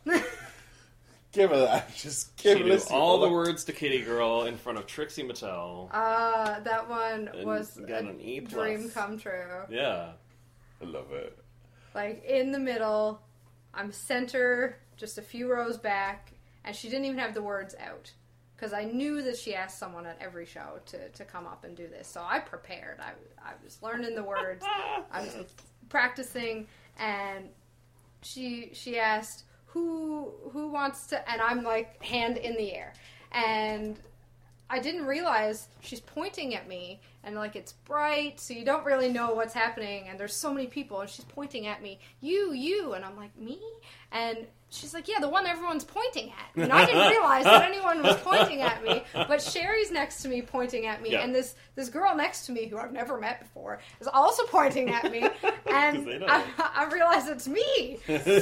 Give her that. Just give She her knew this. all the words to Kitty Girl in front of Trixie Mattel. Uh, that one And was got a an E plus. dream come true. Yeah. I love it. Like, in the middle, I'm center, just a few rows back, and she didn't even have the words out. Because I knew that she asked someone at every show to, to come up and do this. So I prepared. I, I was learning the words. I was practicing, and she she asked, who who wants to... And I'm like, hand in the air. And I didn't realize she's pointing at me, and like it's bright, so you don't really know what's happening, and there's so many people, and she's pointing at me, you, you, and I'm like, me? And she's like, yeah, the one everyone's pointing at. And I didn't realize that anyone was pointing at me, but Sherry's next to me pointing at me, Yeah. and this, this girl next to me, who I've never met before, is also pointing at me, 'Cause and they know. I, I realize it's me.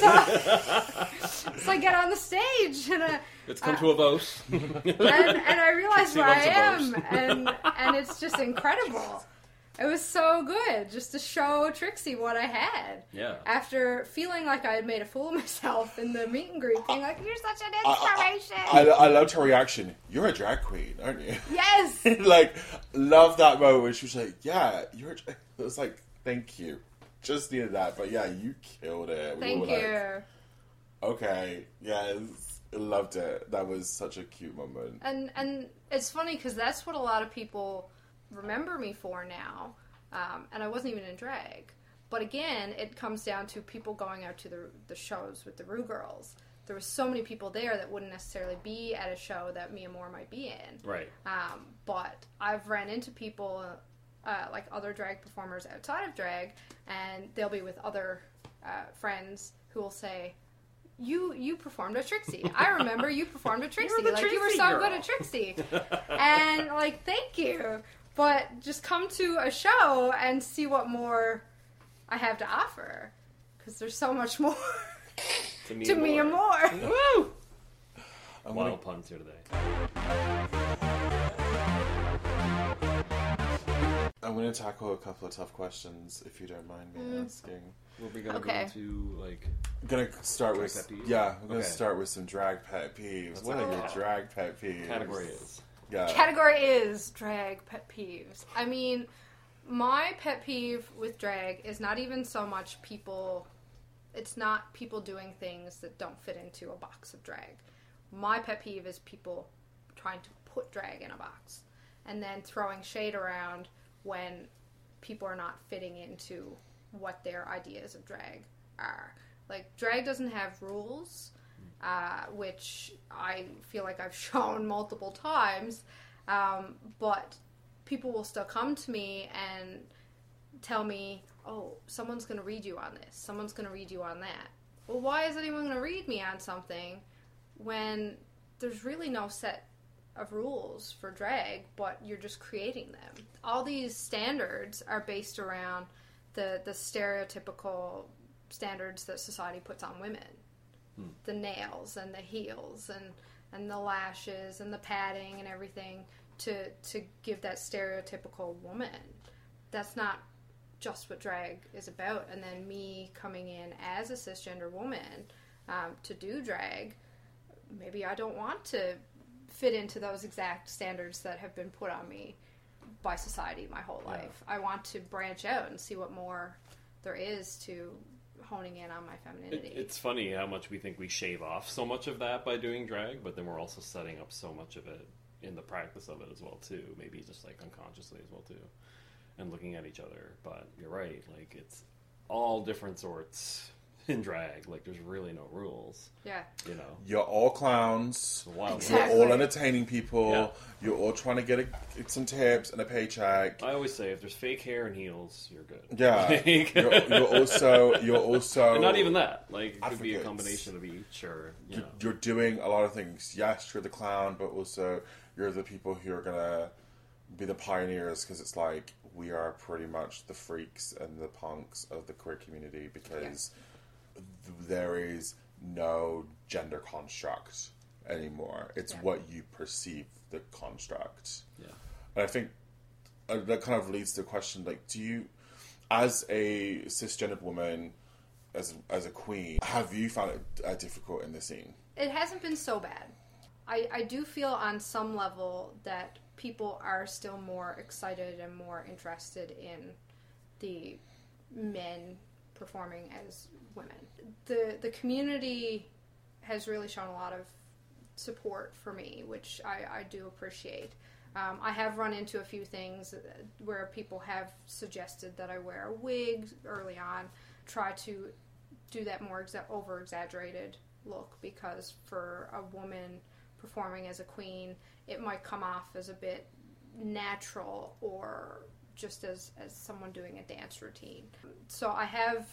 So, so I get on the stage, and I, It's come Uh, to a vote. and, and I realize Trixie where I loves a am, vote. and and it's just incredible. It was so good just to show Trixie what I had. Yeah. After feeling like I had made a fool of myself in the meet and greet, being like, "You're such an I, inspiration." I, I loved her reaction. You're a drag queen, aren't you? yes. Like, love that moment where she was like, yeah, you're a drag... It was like, thank you. Just needed that. But yeah, you killed it. We Thank were you. like, okay, yes. Loved it. That was such a cute moment. And and it's funny because that's what a lot of people remember me for now. Um, and I wasn't even in drag. But again, it comes down to people going out to the the shows with the Rue Girls. There were so many people there that wouldn't necessarily be at a show that Mia Moore might be in. Right. Um, but I've ran into people, uh, like other drag performers outside of drag, and they'll be with other uh, friends who will say, You you performed with Trixie. I remember you performed with Trixie. the Like, you were Trixie so girl." good at Trixie. And, like, thank you. But just come to a show and see what more I have to offer. Because there's so much more To me, to me and more. Woo! I'm Wild puns here today. I'm going to tackle a couple of tough questions, if you don't mind me Mm. asking. Were we gonna Okay. go into like? I'm going to start Drag with... pet peeves? Yeah, I'm going to Okay. start with some drag pet peeves. Let's What are go. your drag pet peeves? Category is. Yeah. Category is drag pet peeves. I mean, my pet peeve with drag is not even so much people... It's not people doing things that don't fit into a box of drag. My pet peeve is people trying to put drag in a box and then throwing shade around when people are not fitting into what their ideas of drag are. Like, drag doesn't have rules, uh, which I feel like I've shown multiple times, um, but people will still come to me and tell me, oh, someone's going to read you on this, someone's going to read you on that. Well, why is anyone going to read me on something when there's really no set of rules for drag, but you're just creating them? All these standards are based around the, the stereotypical standards that society puts on women. Hmm. The nails and the heels and, and the lashes and the padding and everything to, to give that stereotypical woman. That's not just what drag is about. And then me coming in as a cisgender woman um, to do drag, maybe I don't want to fit into those exact standards that have been put on me by society my whole life. Yeah. I want to branch out and see what more there is to honing in on my femininity. It, it's funny how much we think we shave off so much of that by doing drag, but then we're also setting up so much of it in the practice of it as well too. Maybe just like unconsciously as well too, and looking at each other. But you're right, like it's all different sorts in drag. Like there's really no rules. Yeah. You know, You're all clowns. Wild Exactly. You're all entertaining people. Yeah. You're all trying to get a, some tips and a paycheck. I always say if there's fake hair and heels, you're good. Yeah. Like- you're, you're also you're also and not even that. Like it could be a Advocates. combination of each, or you you're, know. you're doing a lot of things. Yes, you're the clown, but also you're the people who are gonna be the pioneers, because it's like we are pretty much the freaks and the punks of the queer community, because th- there is no gender construct anymore. It's Yeah. what you perceive the construct. Yeah. And I think uh, that kind of leads to the question, like, do you, as a cisgendered woman, as as a queen, have you found it uh, difficult in the scene? It hasn't been so bad. I, I do feel on some level that people are still more excited and more interested in the men performing as women. The the community has really shown a lot of support for me, which I, I do appreciate. Um, I have run into a few things where people have suggested that I wear a wig early on, try to do that more exa- over-exaggerated look, because for a woman performing as a queen, it might come off as a bit natural or just as, as someone doing a dance routine. So I have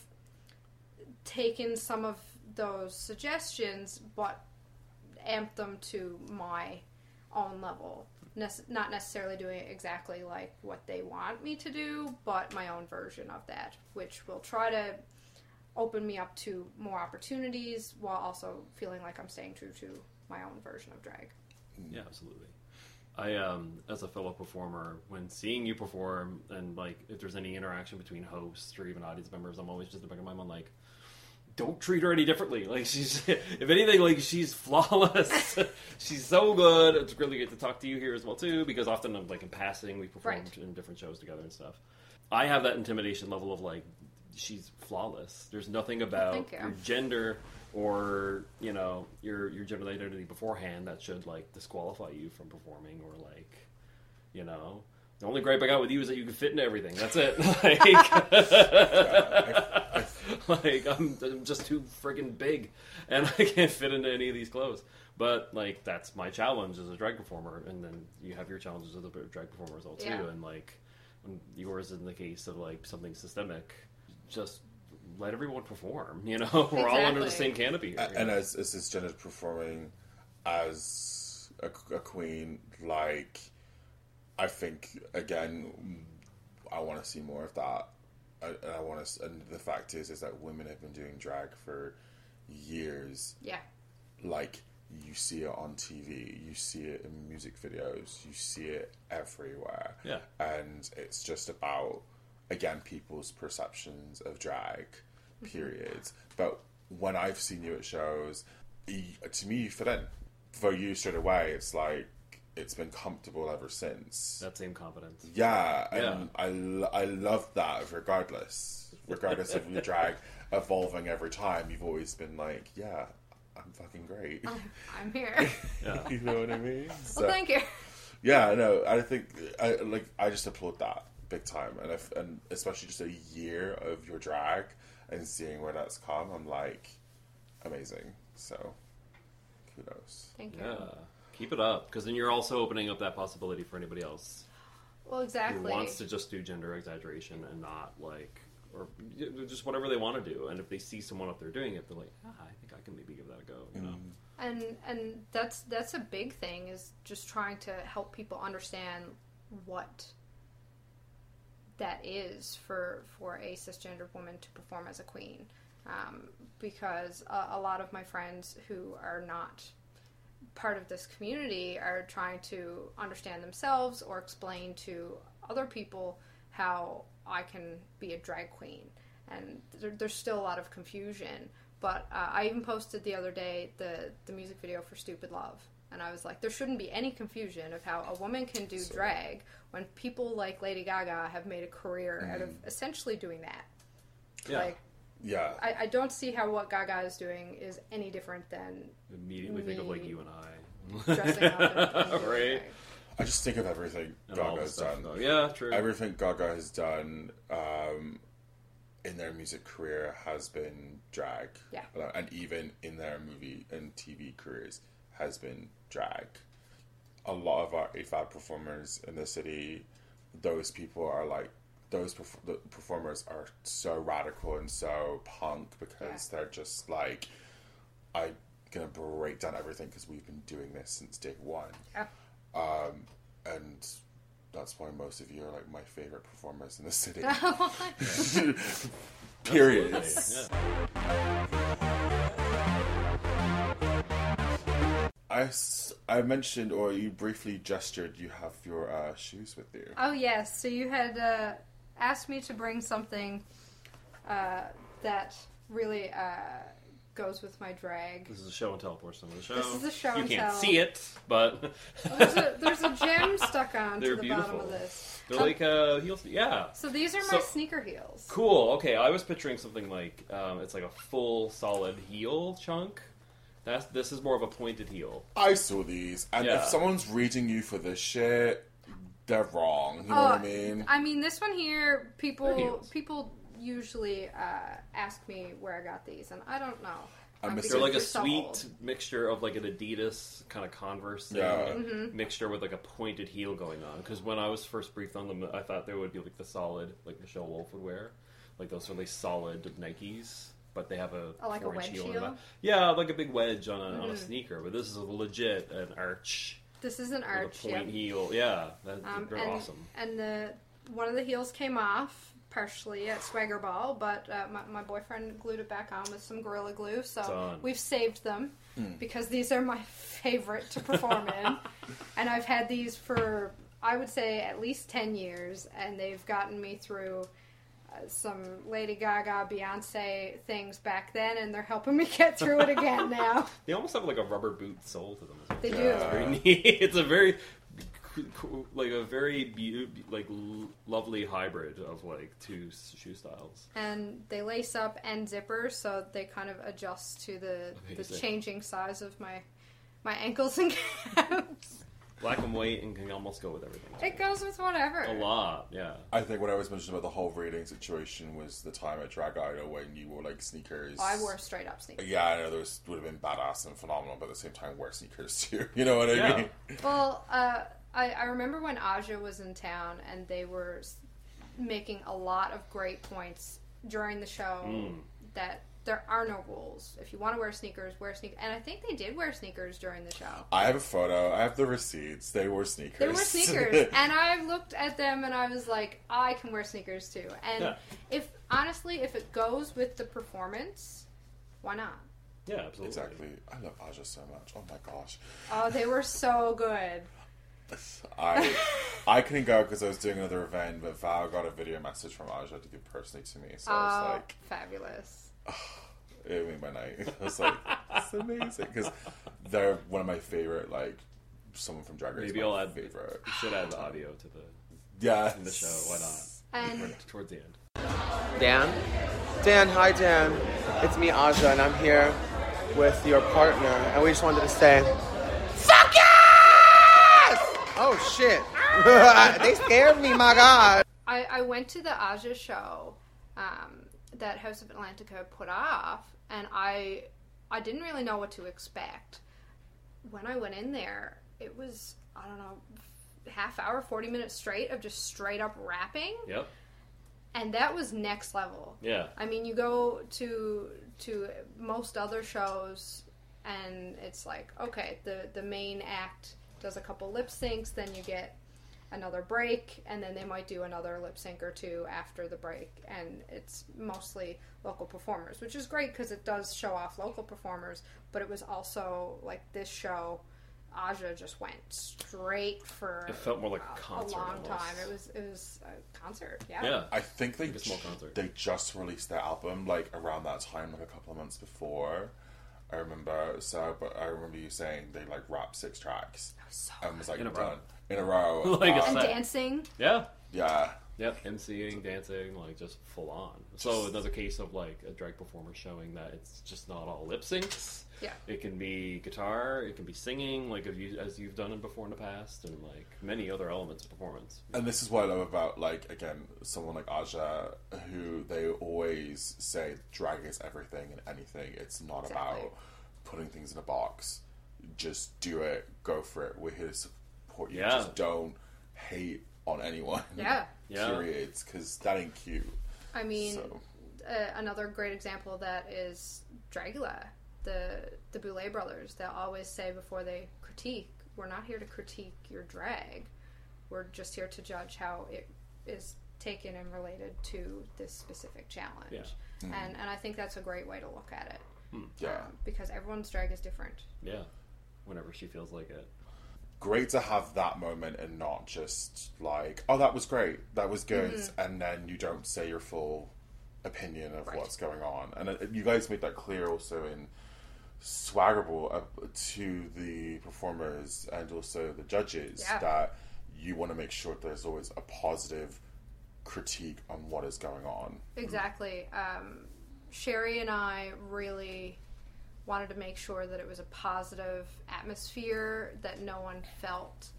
taken some of those suggestions, but amped them to my own level. Ne- not necessarily doing it exactly like what they want me to do, but my own version of that, which will try to open me up to more opportunities while also feeling like I'm staying true to my own version of drag. Yeah, absolutely. I, um, as a fellow performer, when seeing you perform, and like if there's any interaction between hosts or even audience members, I'm always just in the back of my mind like, don't treat her any differently. Like she's, if anything, like she's flawless. She's so good. It's really good to talk to you here as well too, because often, like in passing, we performed Right. in different shows together and stuff. I have that intimidation level of like, she's flawless. There's nothing about Thank you. your gender or you know your your gender identity beforehand that should like disqualify you from performing, or like, you know, the only gripe I got with you is that you can fit into everything. That's it. Like, like I'm, I'm just too friggin' big, and I can't fit into any of these clothes. But like that's my challenge as a drag performer, and then you have your challenges as a drag performer as well too. Yeah. And like when yours in the case of like something systemic, just let everyone perform. You know, we're all under the Exactly. same canopy here. And as, as cisgendered performing as a, a queen, like, I think, again, I want to see more of that. I, and I want to, and the fact is, is that women have been doing drag for years. Yeah. Like, you see it on T V, you see it in music videos, you see it everywhere. Yeah. And it's just about, again, people's perceptions of drag, periods. But when I've seen you at shows, you, to me, you fit in. For you, straight away, it's like, it's been comfortable ever since. That same confidence. Yeah, and Yeah. I, lo- I love that regardless. Regardless of your drag evolving every time, you've always been like, yeah, I'm fucking great. I'm here. Yeah. You know what I mean? So, Well, thank you. yeah, no, I think, I like, I just applaud that big time. And, if, and especially just a year of your drag and seeing where that's come, I'm like, amazing. So, kudos. Thank you. Yeah. Keep it up, because then you're also opening up that possibility for anybody else Well, who exactly. wants to just do gender exaggeration and not like, or just whatever they want to do. And if they see someone up there doing it, they're like, ah, I think I can maybe give that a go. You know? And and that's that's a big thing, is just trying to help people understand what that is for for a cisgendered woman to perform as a queen, um, because a, a lot of my friends who are not part of this community are trying to understand themselves or explain to other people how I can be a drag queen, and there, there's still a lot of confusion. But uh, I even posted the other day the the music video for Stupid Love, and I was like, there shouldn't be any confusion of how a woman can do drag when people like Lady Gaga have made a career out of essentially doing that. Yeah. Like, Yeah. I, I don't see how what Gaga is doing is any different than Immediately think of like Me you and I. dressing up and, and doing Right. drag. I just think of everything And all Gaga the has stuff, done. though. Yeah, true. Everything Gaga has done um, in their music career has been drag. Yeah. Uh, And even in their movie and T V careers has been drag. A lot of our A F A B performers in the city, those people are like, those perf- the performers are so radical and so punk because Yeah. they're just like, I'm going to break down everything because we've been doing this since day one. Yeah. Um, and that's why most of you are like my favorite performers in the city. Period. Yeah. I, s- I mentioned, or you briefly gestured, you have your uh, shoes with you. Oh yes, so you had uh, asked me to bring something uh, that really uh, goes with my drag. This is a show and tell portion of the show. This is a show You and can't tell. see it, but There's a, there's a gem stuck on They're to the bottom beautiful. of this. they're like uh, heels. Yeah. So these are So- my sneaker heels. Cool. Okay, I was picturing something like um, it's like a full solid heel chunk. That's this is more of a pointed heel. I saw these, and Yeah. if someone's reading you for this shit, they're wrong. You know what I mean? I mean, this one here, They're people heels. people usually uh, ask me where I got these, and I don't know. I'm Um, missing- because They're like a they're so sweet old. mixture of like an Adidas kind of Converse thing, Yeah. Mm-hmm. mixture with like a pointed heel going on. Because when I was first briefed on them, I thought they would be like the solid, like Michelle Wolf would wear, like those really solid Nikes. But they have a Oh, like a four-inch wedge heel. in heel? the back. Yeah, like a big wedge on a on a Mhm. sneaker. But this is a legit an arch This is an with arch, a yeah. point heel. Yeah, that, Um, they're and, awesome. And the one of the heels came off partially at Swagger Ball, but uh, my, my boyfriend glued it back on with some Gorilla Glue, so Done. we've saved them Hmm. because these are my favorite to perform in, and I've had these for I would say at least ten years, and they've gotten me through uh, some Lady Gaga, Beyonce things back then, and they're helping me get through it again now. They almost have like a rubber boot sole to them. They do. Yeah. Very neat. It's a very cool- like a very be- like l- lovely hybrid of like two s- shoe styles. And they lace up and zipper, so they kind of adjust to the, the Amazing. changing size of my my ankles and calves. Black and white and can almost go with everything. It goes with whatever. A lot, yeah. I think what I was mentioning about the whole reading situation was the time at Drag Idol when you wore like sneakers. Oh, I wore straight up sneakers. Yeah, I know those would have been badass and phenomenal, but at the same time, wear sneakers too. You know what I Yeah. mean? Well, uh, I, I remember when Aja was in town and they were s- making a lot of great points during the show Mm. that there are no rules. If you want to wear sneakers, wear sneakers. And I think they did wear sneakers during the show. I have a photo. I have the receipts. They wore sneakers. They were sneakers, and I looked at them and I was like, I can wear sneakers too. And Yeah. if honestly, if it goes with the performance, why not? Yeah, absolutely. Exactly. I love Aja so much. Oh my gosh. Oh, they were so good. I I couldn't go because I was doing another event, but Val got a video message from Aja to give personally to me. So I was Oh, like, fabulous. it made my night. I was like, it's amazing because they're one of my favorite, like, someone from Drag Race. Maybe my I'll add favorite. We should add the audio to the Yeah, in the show. Why not? And Towards the end. Dan? Dan, hi Dan. It's me, Aja, and I'm here with your partner, and we just wanted to say, fuck yes! Oh shit. They scared me, my god. I, I went to the Aja show um, that House of Atlantica put off, and I I didn't really know what to expect. When I went in there, it was, I don't know, half hour, forty minutes straight of just straight up rapping, Yep. and that was next level. Yeah. I mean, you go to to most other shows, and it's like, okay, the the main act does a couple lip syncs, then you get another break, and then they might do another lip sync or two after the break, and it's mostly local performers, which is great because it does show off local performers, but it was also like this show, Aja just went straight for It felt more like a a, concert long almost. time. It was it was a concert, yeah. Yeah. I think they Like a small concert. they just released their album like around that time, like a couple of months before. I remember. So, but I remember you saying they like rapped six tracks So and was like In a done row. in a row. Like a Uh, and set. dancing. Yeah. yeah, Yep, emceeing, dancing, like just full on. So another case of like a drag performer showing that it's just not all lip syncs. Yeah. It can be guitar, it can be singing, like if you, as you've done it before in the past, and like many other elements of performance. And this is what I love about, like, again, someone like Aja, who they always say drag is everything and anything. It's not Exactly. about putting things in a box. Just do it, go for it. We're here to support you. Yeah. Just don't hate on anyone. Yeah. Yeah. Periods, because that ain't cute. I mean, So. uh, another great example of that is Dragula, the the Boulet brothers. They'll always say before they critique, "We're not here to critique your drag. We're just here to judge how it is taken and related to this specific challenge." Yeah. Mm-hmm. And and I think that's a great way to look at it. Yeah. Um, because everyone's drag is different. Yeah, whenever she feels like it. Great to have that moment and not just like, oh, that was great, that was good, and then you don't say your full opinion of Right. what's going on. And it, you guys made that clear also in Swaggerable uh, to the performers and also the judges Yeah. that you want to make sure there's always a positive critique on what is going on. Exactly. Um, Sherry and I really wanted to make sure that it was a positive atmosphere, that no one felt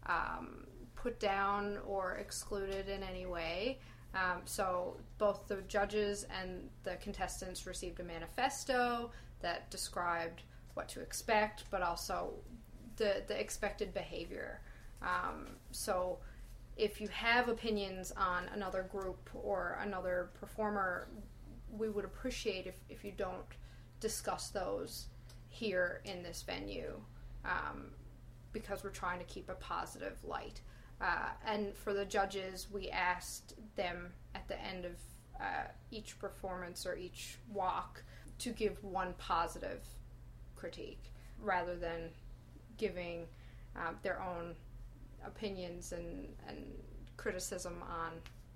um, put down or excluded in any way. Um, so both the judges and the contestants received a manifesto that described what to expect, but also the the expected behavior. Um, so if you have opinions on another group or another performer, we would appreciate if, if you don't discuss those here in this venue, um, because we're trying to keep a positive light. Uh, and for the judges, we asked them at the end of uh, each performance or each walk to give one positive critique rather than giving um, their own opinions and, and criticism on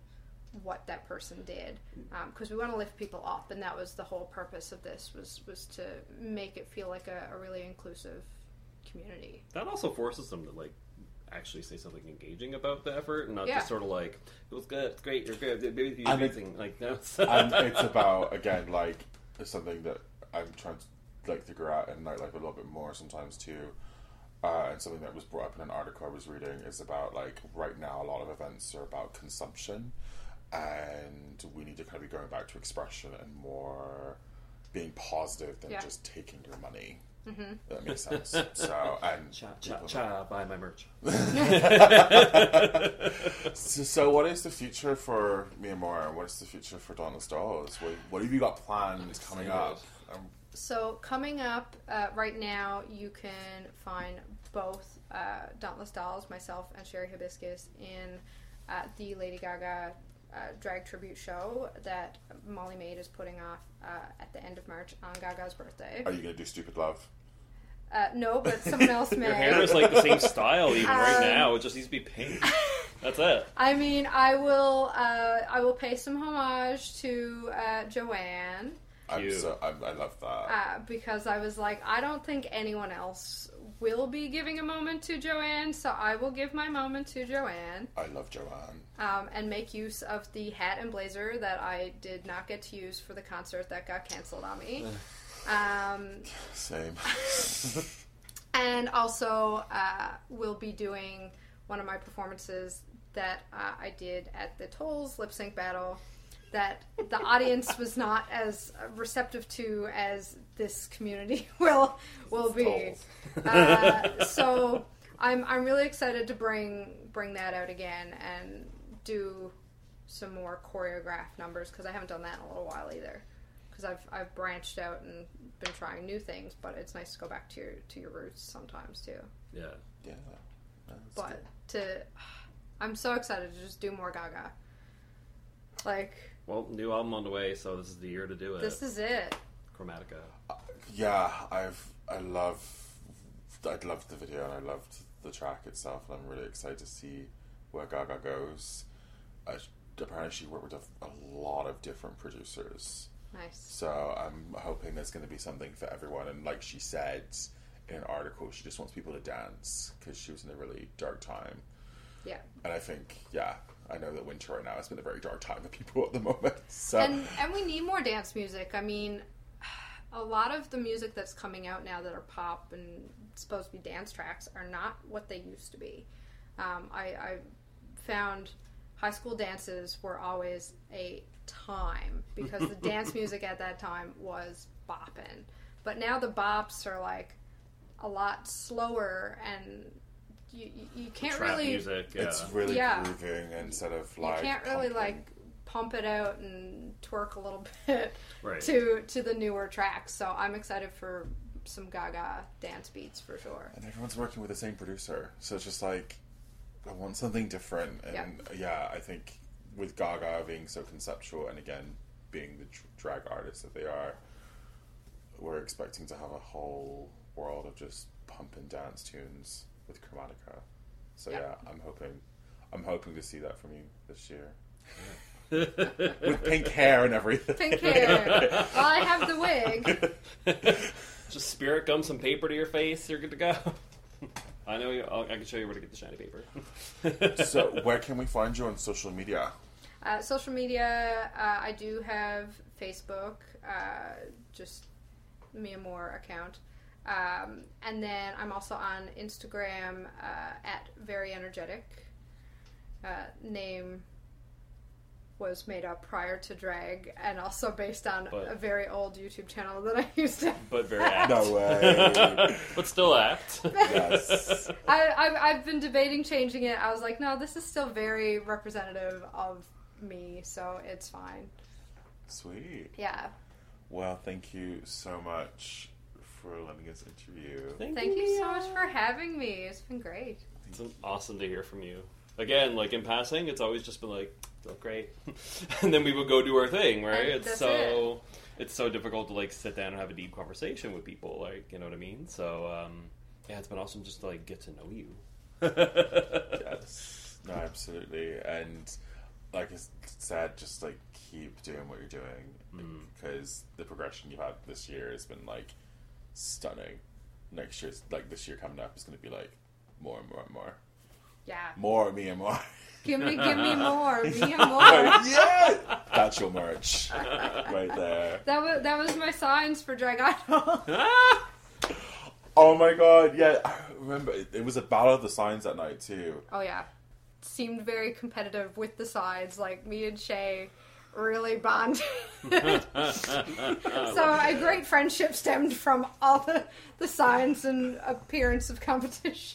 what that person did, because um, we want to lift people up, and that was the whole purpose of this, was was to make it feel like a, a really inclusive community. That also forces them to like actually say something engaging about the effort, and not Yeah. just sort of like, it was good, it's great, you're good, maybe you're And it- amazing. Like no, And it's about, again, like, it's something that I'm trying to like figure out in nightlife a little bit more sometimes too. Uh, and something that was brought up in an article I was reading is about, like, right now a lot of events are about consumption, and we need to kind of be going back to expression and more being positive than Yeah. just taking your money. Mm-hmm. That makes sense. So, and cha cha people- cha, buy my merch. So, so what is the future for Myanmar, and what is the future for Dauntless Dolls? What, what have you got planned coming up? Um, So coming up uh, right now, you can find both uh, Dauntless Dolls, myself, and Sherry Hibiscus in uh, the Lady Gaga uh, drag tribute show that Molly Maid is putting off uh, at the end of March on Gaga's birthday. are you going to do Stupid Love? Uh, no, but someone else may. Your hair is like the same style even right Um, now. It just needs to be pink. That's it. I mean, I will. Uh, I will pay some homage to uh, Joanne. I'm Cute. so, I'm, I love that. Uh, because I was like, I don't think anyone else will be giving a moment to Joanne, so I will give my moment to Joanne, I love Joanne. um, and make use of the hat and blazer that I did not get to use for the concert that got canceled on me. Um, Same. and also, uh, we'll be doing one of my performances that uh, I did at the Tolls lip sync battle that the audience was not as receptive to as this community will will be. Uh, so I'm I'm really excited to bring bring that out again and do some more choreographed numbers, because I haven't done that in a little while either. Because I've I've branched out and been trying new things, but it's nice to go back to your to your roots sometimes too. Yeah. Yeah. That's But to I'm so excited to just do more Gaga. Like, Well, new album on the way, so this is the year to do it. this is it. Chromatica. good. Yeah, I've I love I loved the video and I loved the track itself, and I'm really excited to see where Gaga goes. I, apparently, she worked with a, a lot of different producers. Nice. So I'm hoping there's going to be something for everyone. And like she said in an article, she just wants people to dance because she was in a really dark time. Yeah. And I think, yeah, I know that winter right now has been a very dark time for people at the moment. So. And and we need more dance music. I mean, a lot of the music that's coming out now that are pop and supposed to be dance tracks are not what they used to be. Um, I, I found high school dances were always a time because the dance music at that time was bopping. But now the bops are like a lot slower and you you, you can't Trap really music. Yeah. It's really Yeah. grooving instead of like. you can't really pumping. like pump it out and twerk a little bit Right. to to the newer tracks. So I'm excited for some Gaga dance beats for sure. And everyone's working with the same producer, so it's just like I want something different. And yeah, I think with Gaga being so conceptual and again being the dr- drag artist that they are, we're expecting to have a whole world of just pump and dance tunes with Chromatica. So Yep. yeah, I'm hoping, I'm hoping to see that from you this year. With pink hair and everything. Pink hair. Well, I have the wig. Just spirit gum some paper to your face, you're good to go. I know you. I'll, I can show you where to get the shiny paper. So where can we find you on social media? Uh, social media, uh, I do have Facebook, uh, just Mia Moore account. Um, and then I'm also on Instagram uh, at Very Energetic. Uh, name was made up prior to drag and also based on But- a very old YouTube channel that I used to. But very apt. No way. But still apt. Yes. I, I, I've been debating changing it. I was like, no, this is still very representative of me, so it's fine. Sweet. Yeah. Well, thank you so much for letting us interview. Thank, Thank you so Mia. much for having me. It's been great. It's awesome to hear from you. Again, like in passing, it's always just been like, "Oh, great," and then we would go do our thing, right? And It's that's so it's so difficult to like sit down and have a deep conversation with people, like you know what I mean. So um, yeah, it's been awesome just to like get to know you. Yes. No, absolutely. And like I said, just like keep doing what you're doing Mm. because the progression you've had this year has been like stunning. Next year's like this year coming up is going to be like more and more and more. Yeah. More, me and more. Give me, give me more. Me and more. Yeah! That's your merch. Right there. That was that was my signs for Drag Idol. Oh my god, yeah. I remember it, it was a battle of the signs that night too. Oh yeah, seemed very competitive with the sides. Like me and Shay really bonded. So a great friendship stemmed from all the the signs and appearance of competition.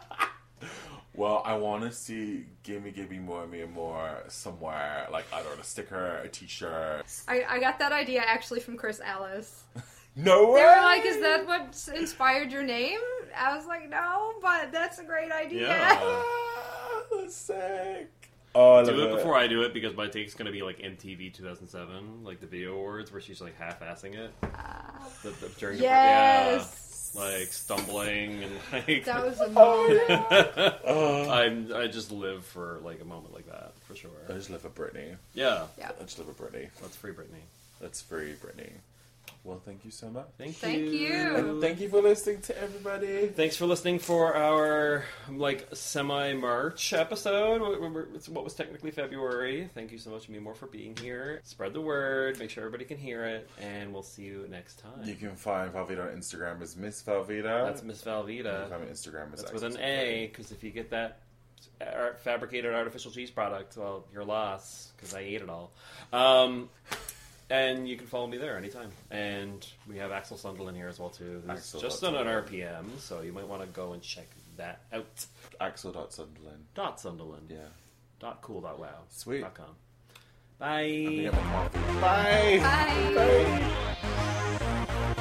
Well, I want to see Gimme Gimme More Me and More somewhere, like either on a sticker, a t-shirt. I, I got that idea actually from Chris Ellis. No way! They were like, "Is that what inspired your name?" I was like, "No, but that's a great idea." Yeah. Ah, that's sick. Oh, I love Do it before I do it because my take's gonna be like M T V two thousand seven, like the video awards where she's like half-assing it. The, the, during the Yes. yeah, like stumbling and like. That was a Oh, moment. Oh. I'm I just live for like a moment like that for sure. I just live for Britney. Yeah, Yeah. I just live for Britney. let's free Britney. That's free Britney. Well, thank you so much. Thank, Thank you. you. And thank you for listening to everybody. Thanks for listening for our like semi-March episode. What what- what was technically February. Thank you so much, Me More, for being here. Spread the word. Make sure everybody can hear it, and we'll see you next time. You can find Velveeta on Instagram as Miss Velveeta. That's Miss You can Velveeta. find me on Instagram as That's with an Access A, Velveeta. because if you get that ar- fabricated artificial cheese product, well, you're lost, because I ate it all. Um, and you can follow me there anytime. And we have Axel Sunderland here as well, too. Who's Axel just done an Sunderland. R P M, so you might want to go and check that out. Axel.Sunderland. Dot Sunderland. Yeah. Dot cool dot wow. Sweet. Dot com. I'm gonna Bye. get my coffee. Bye. Bye. Bye.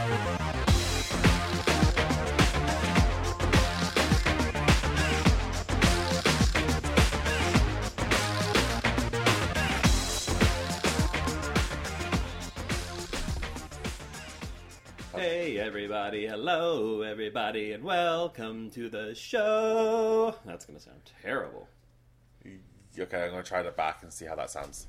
Hey everybody, hello everybody, and welcome to the show. That's gonna sound terrible. Okay, I'm gonna try that back and see how that sounds.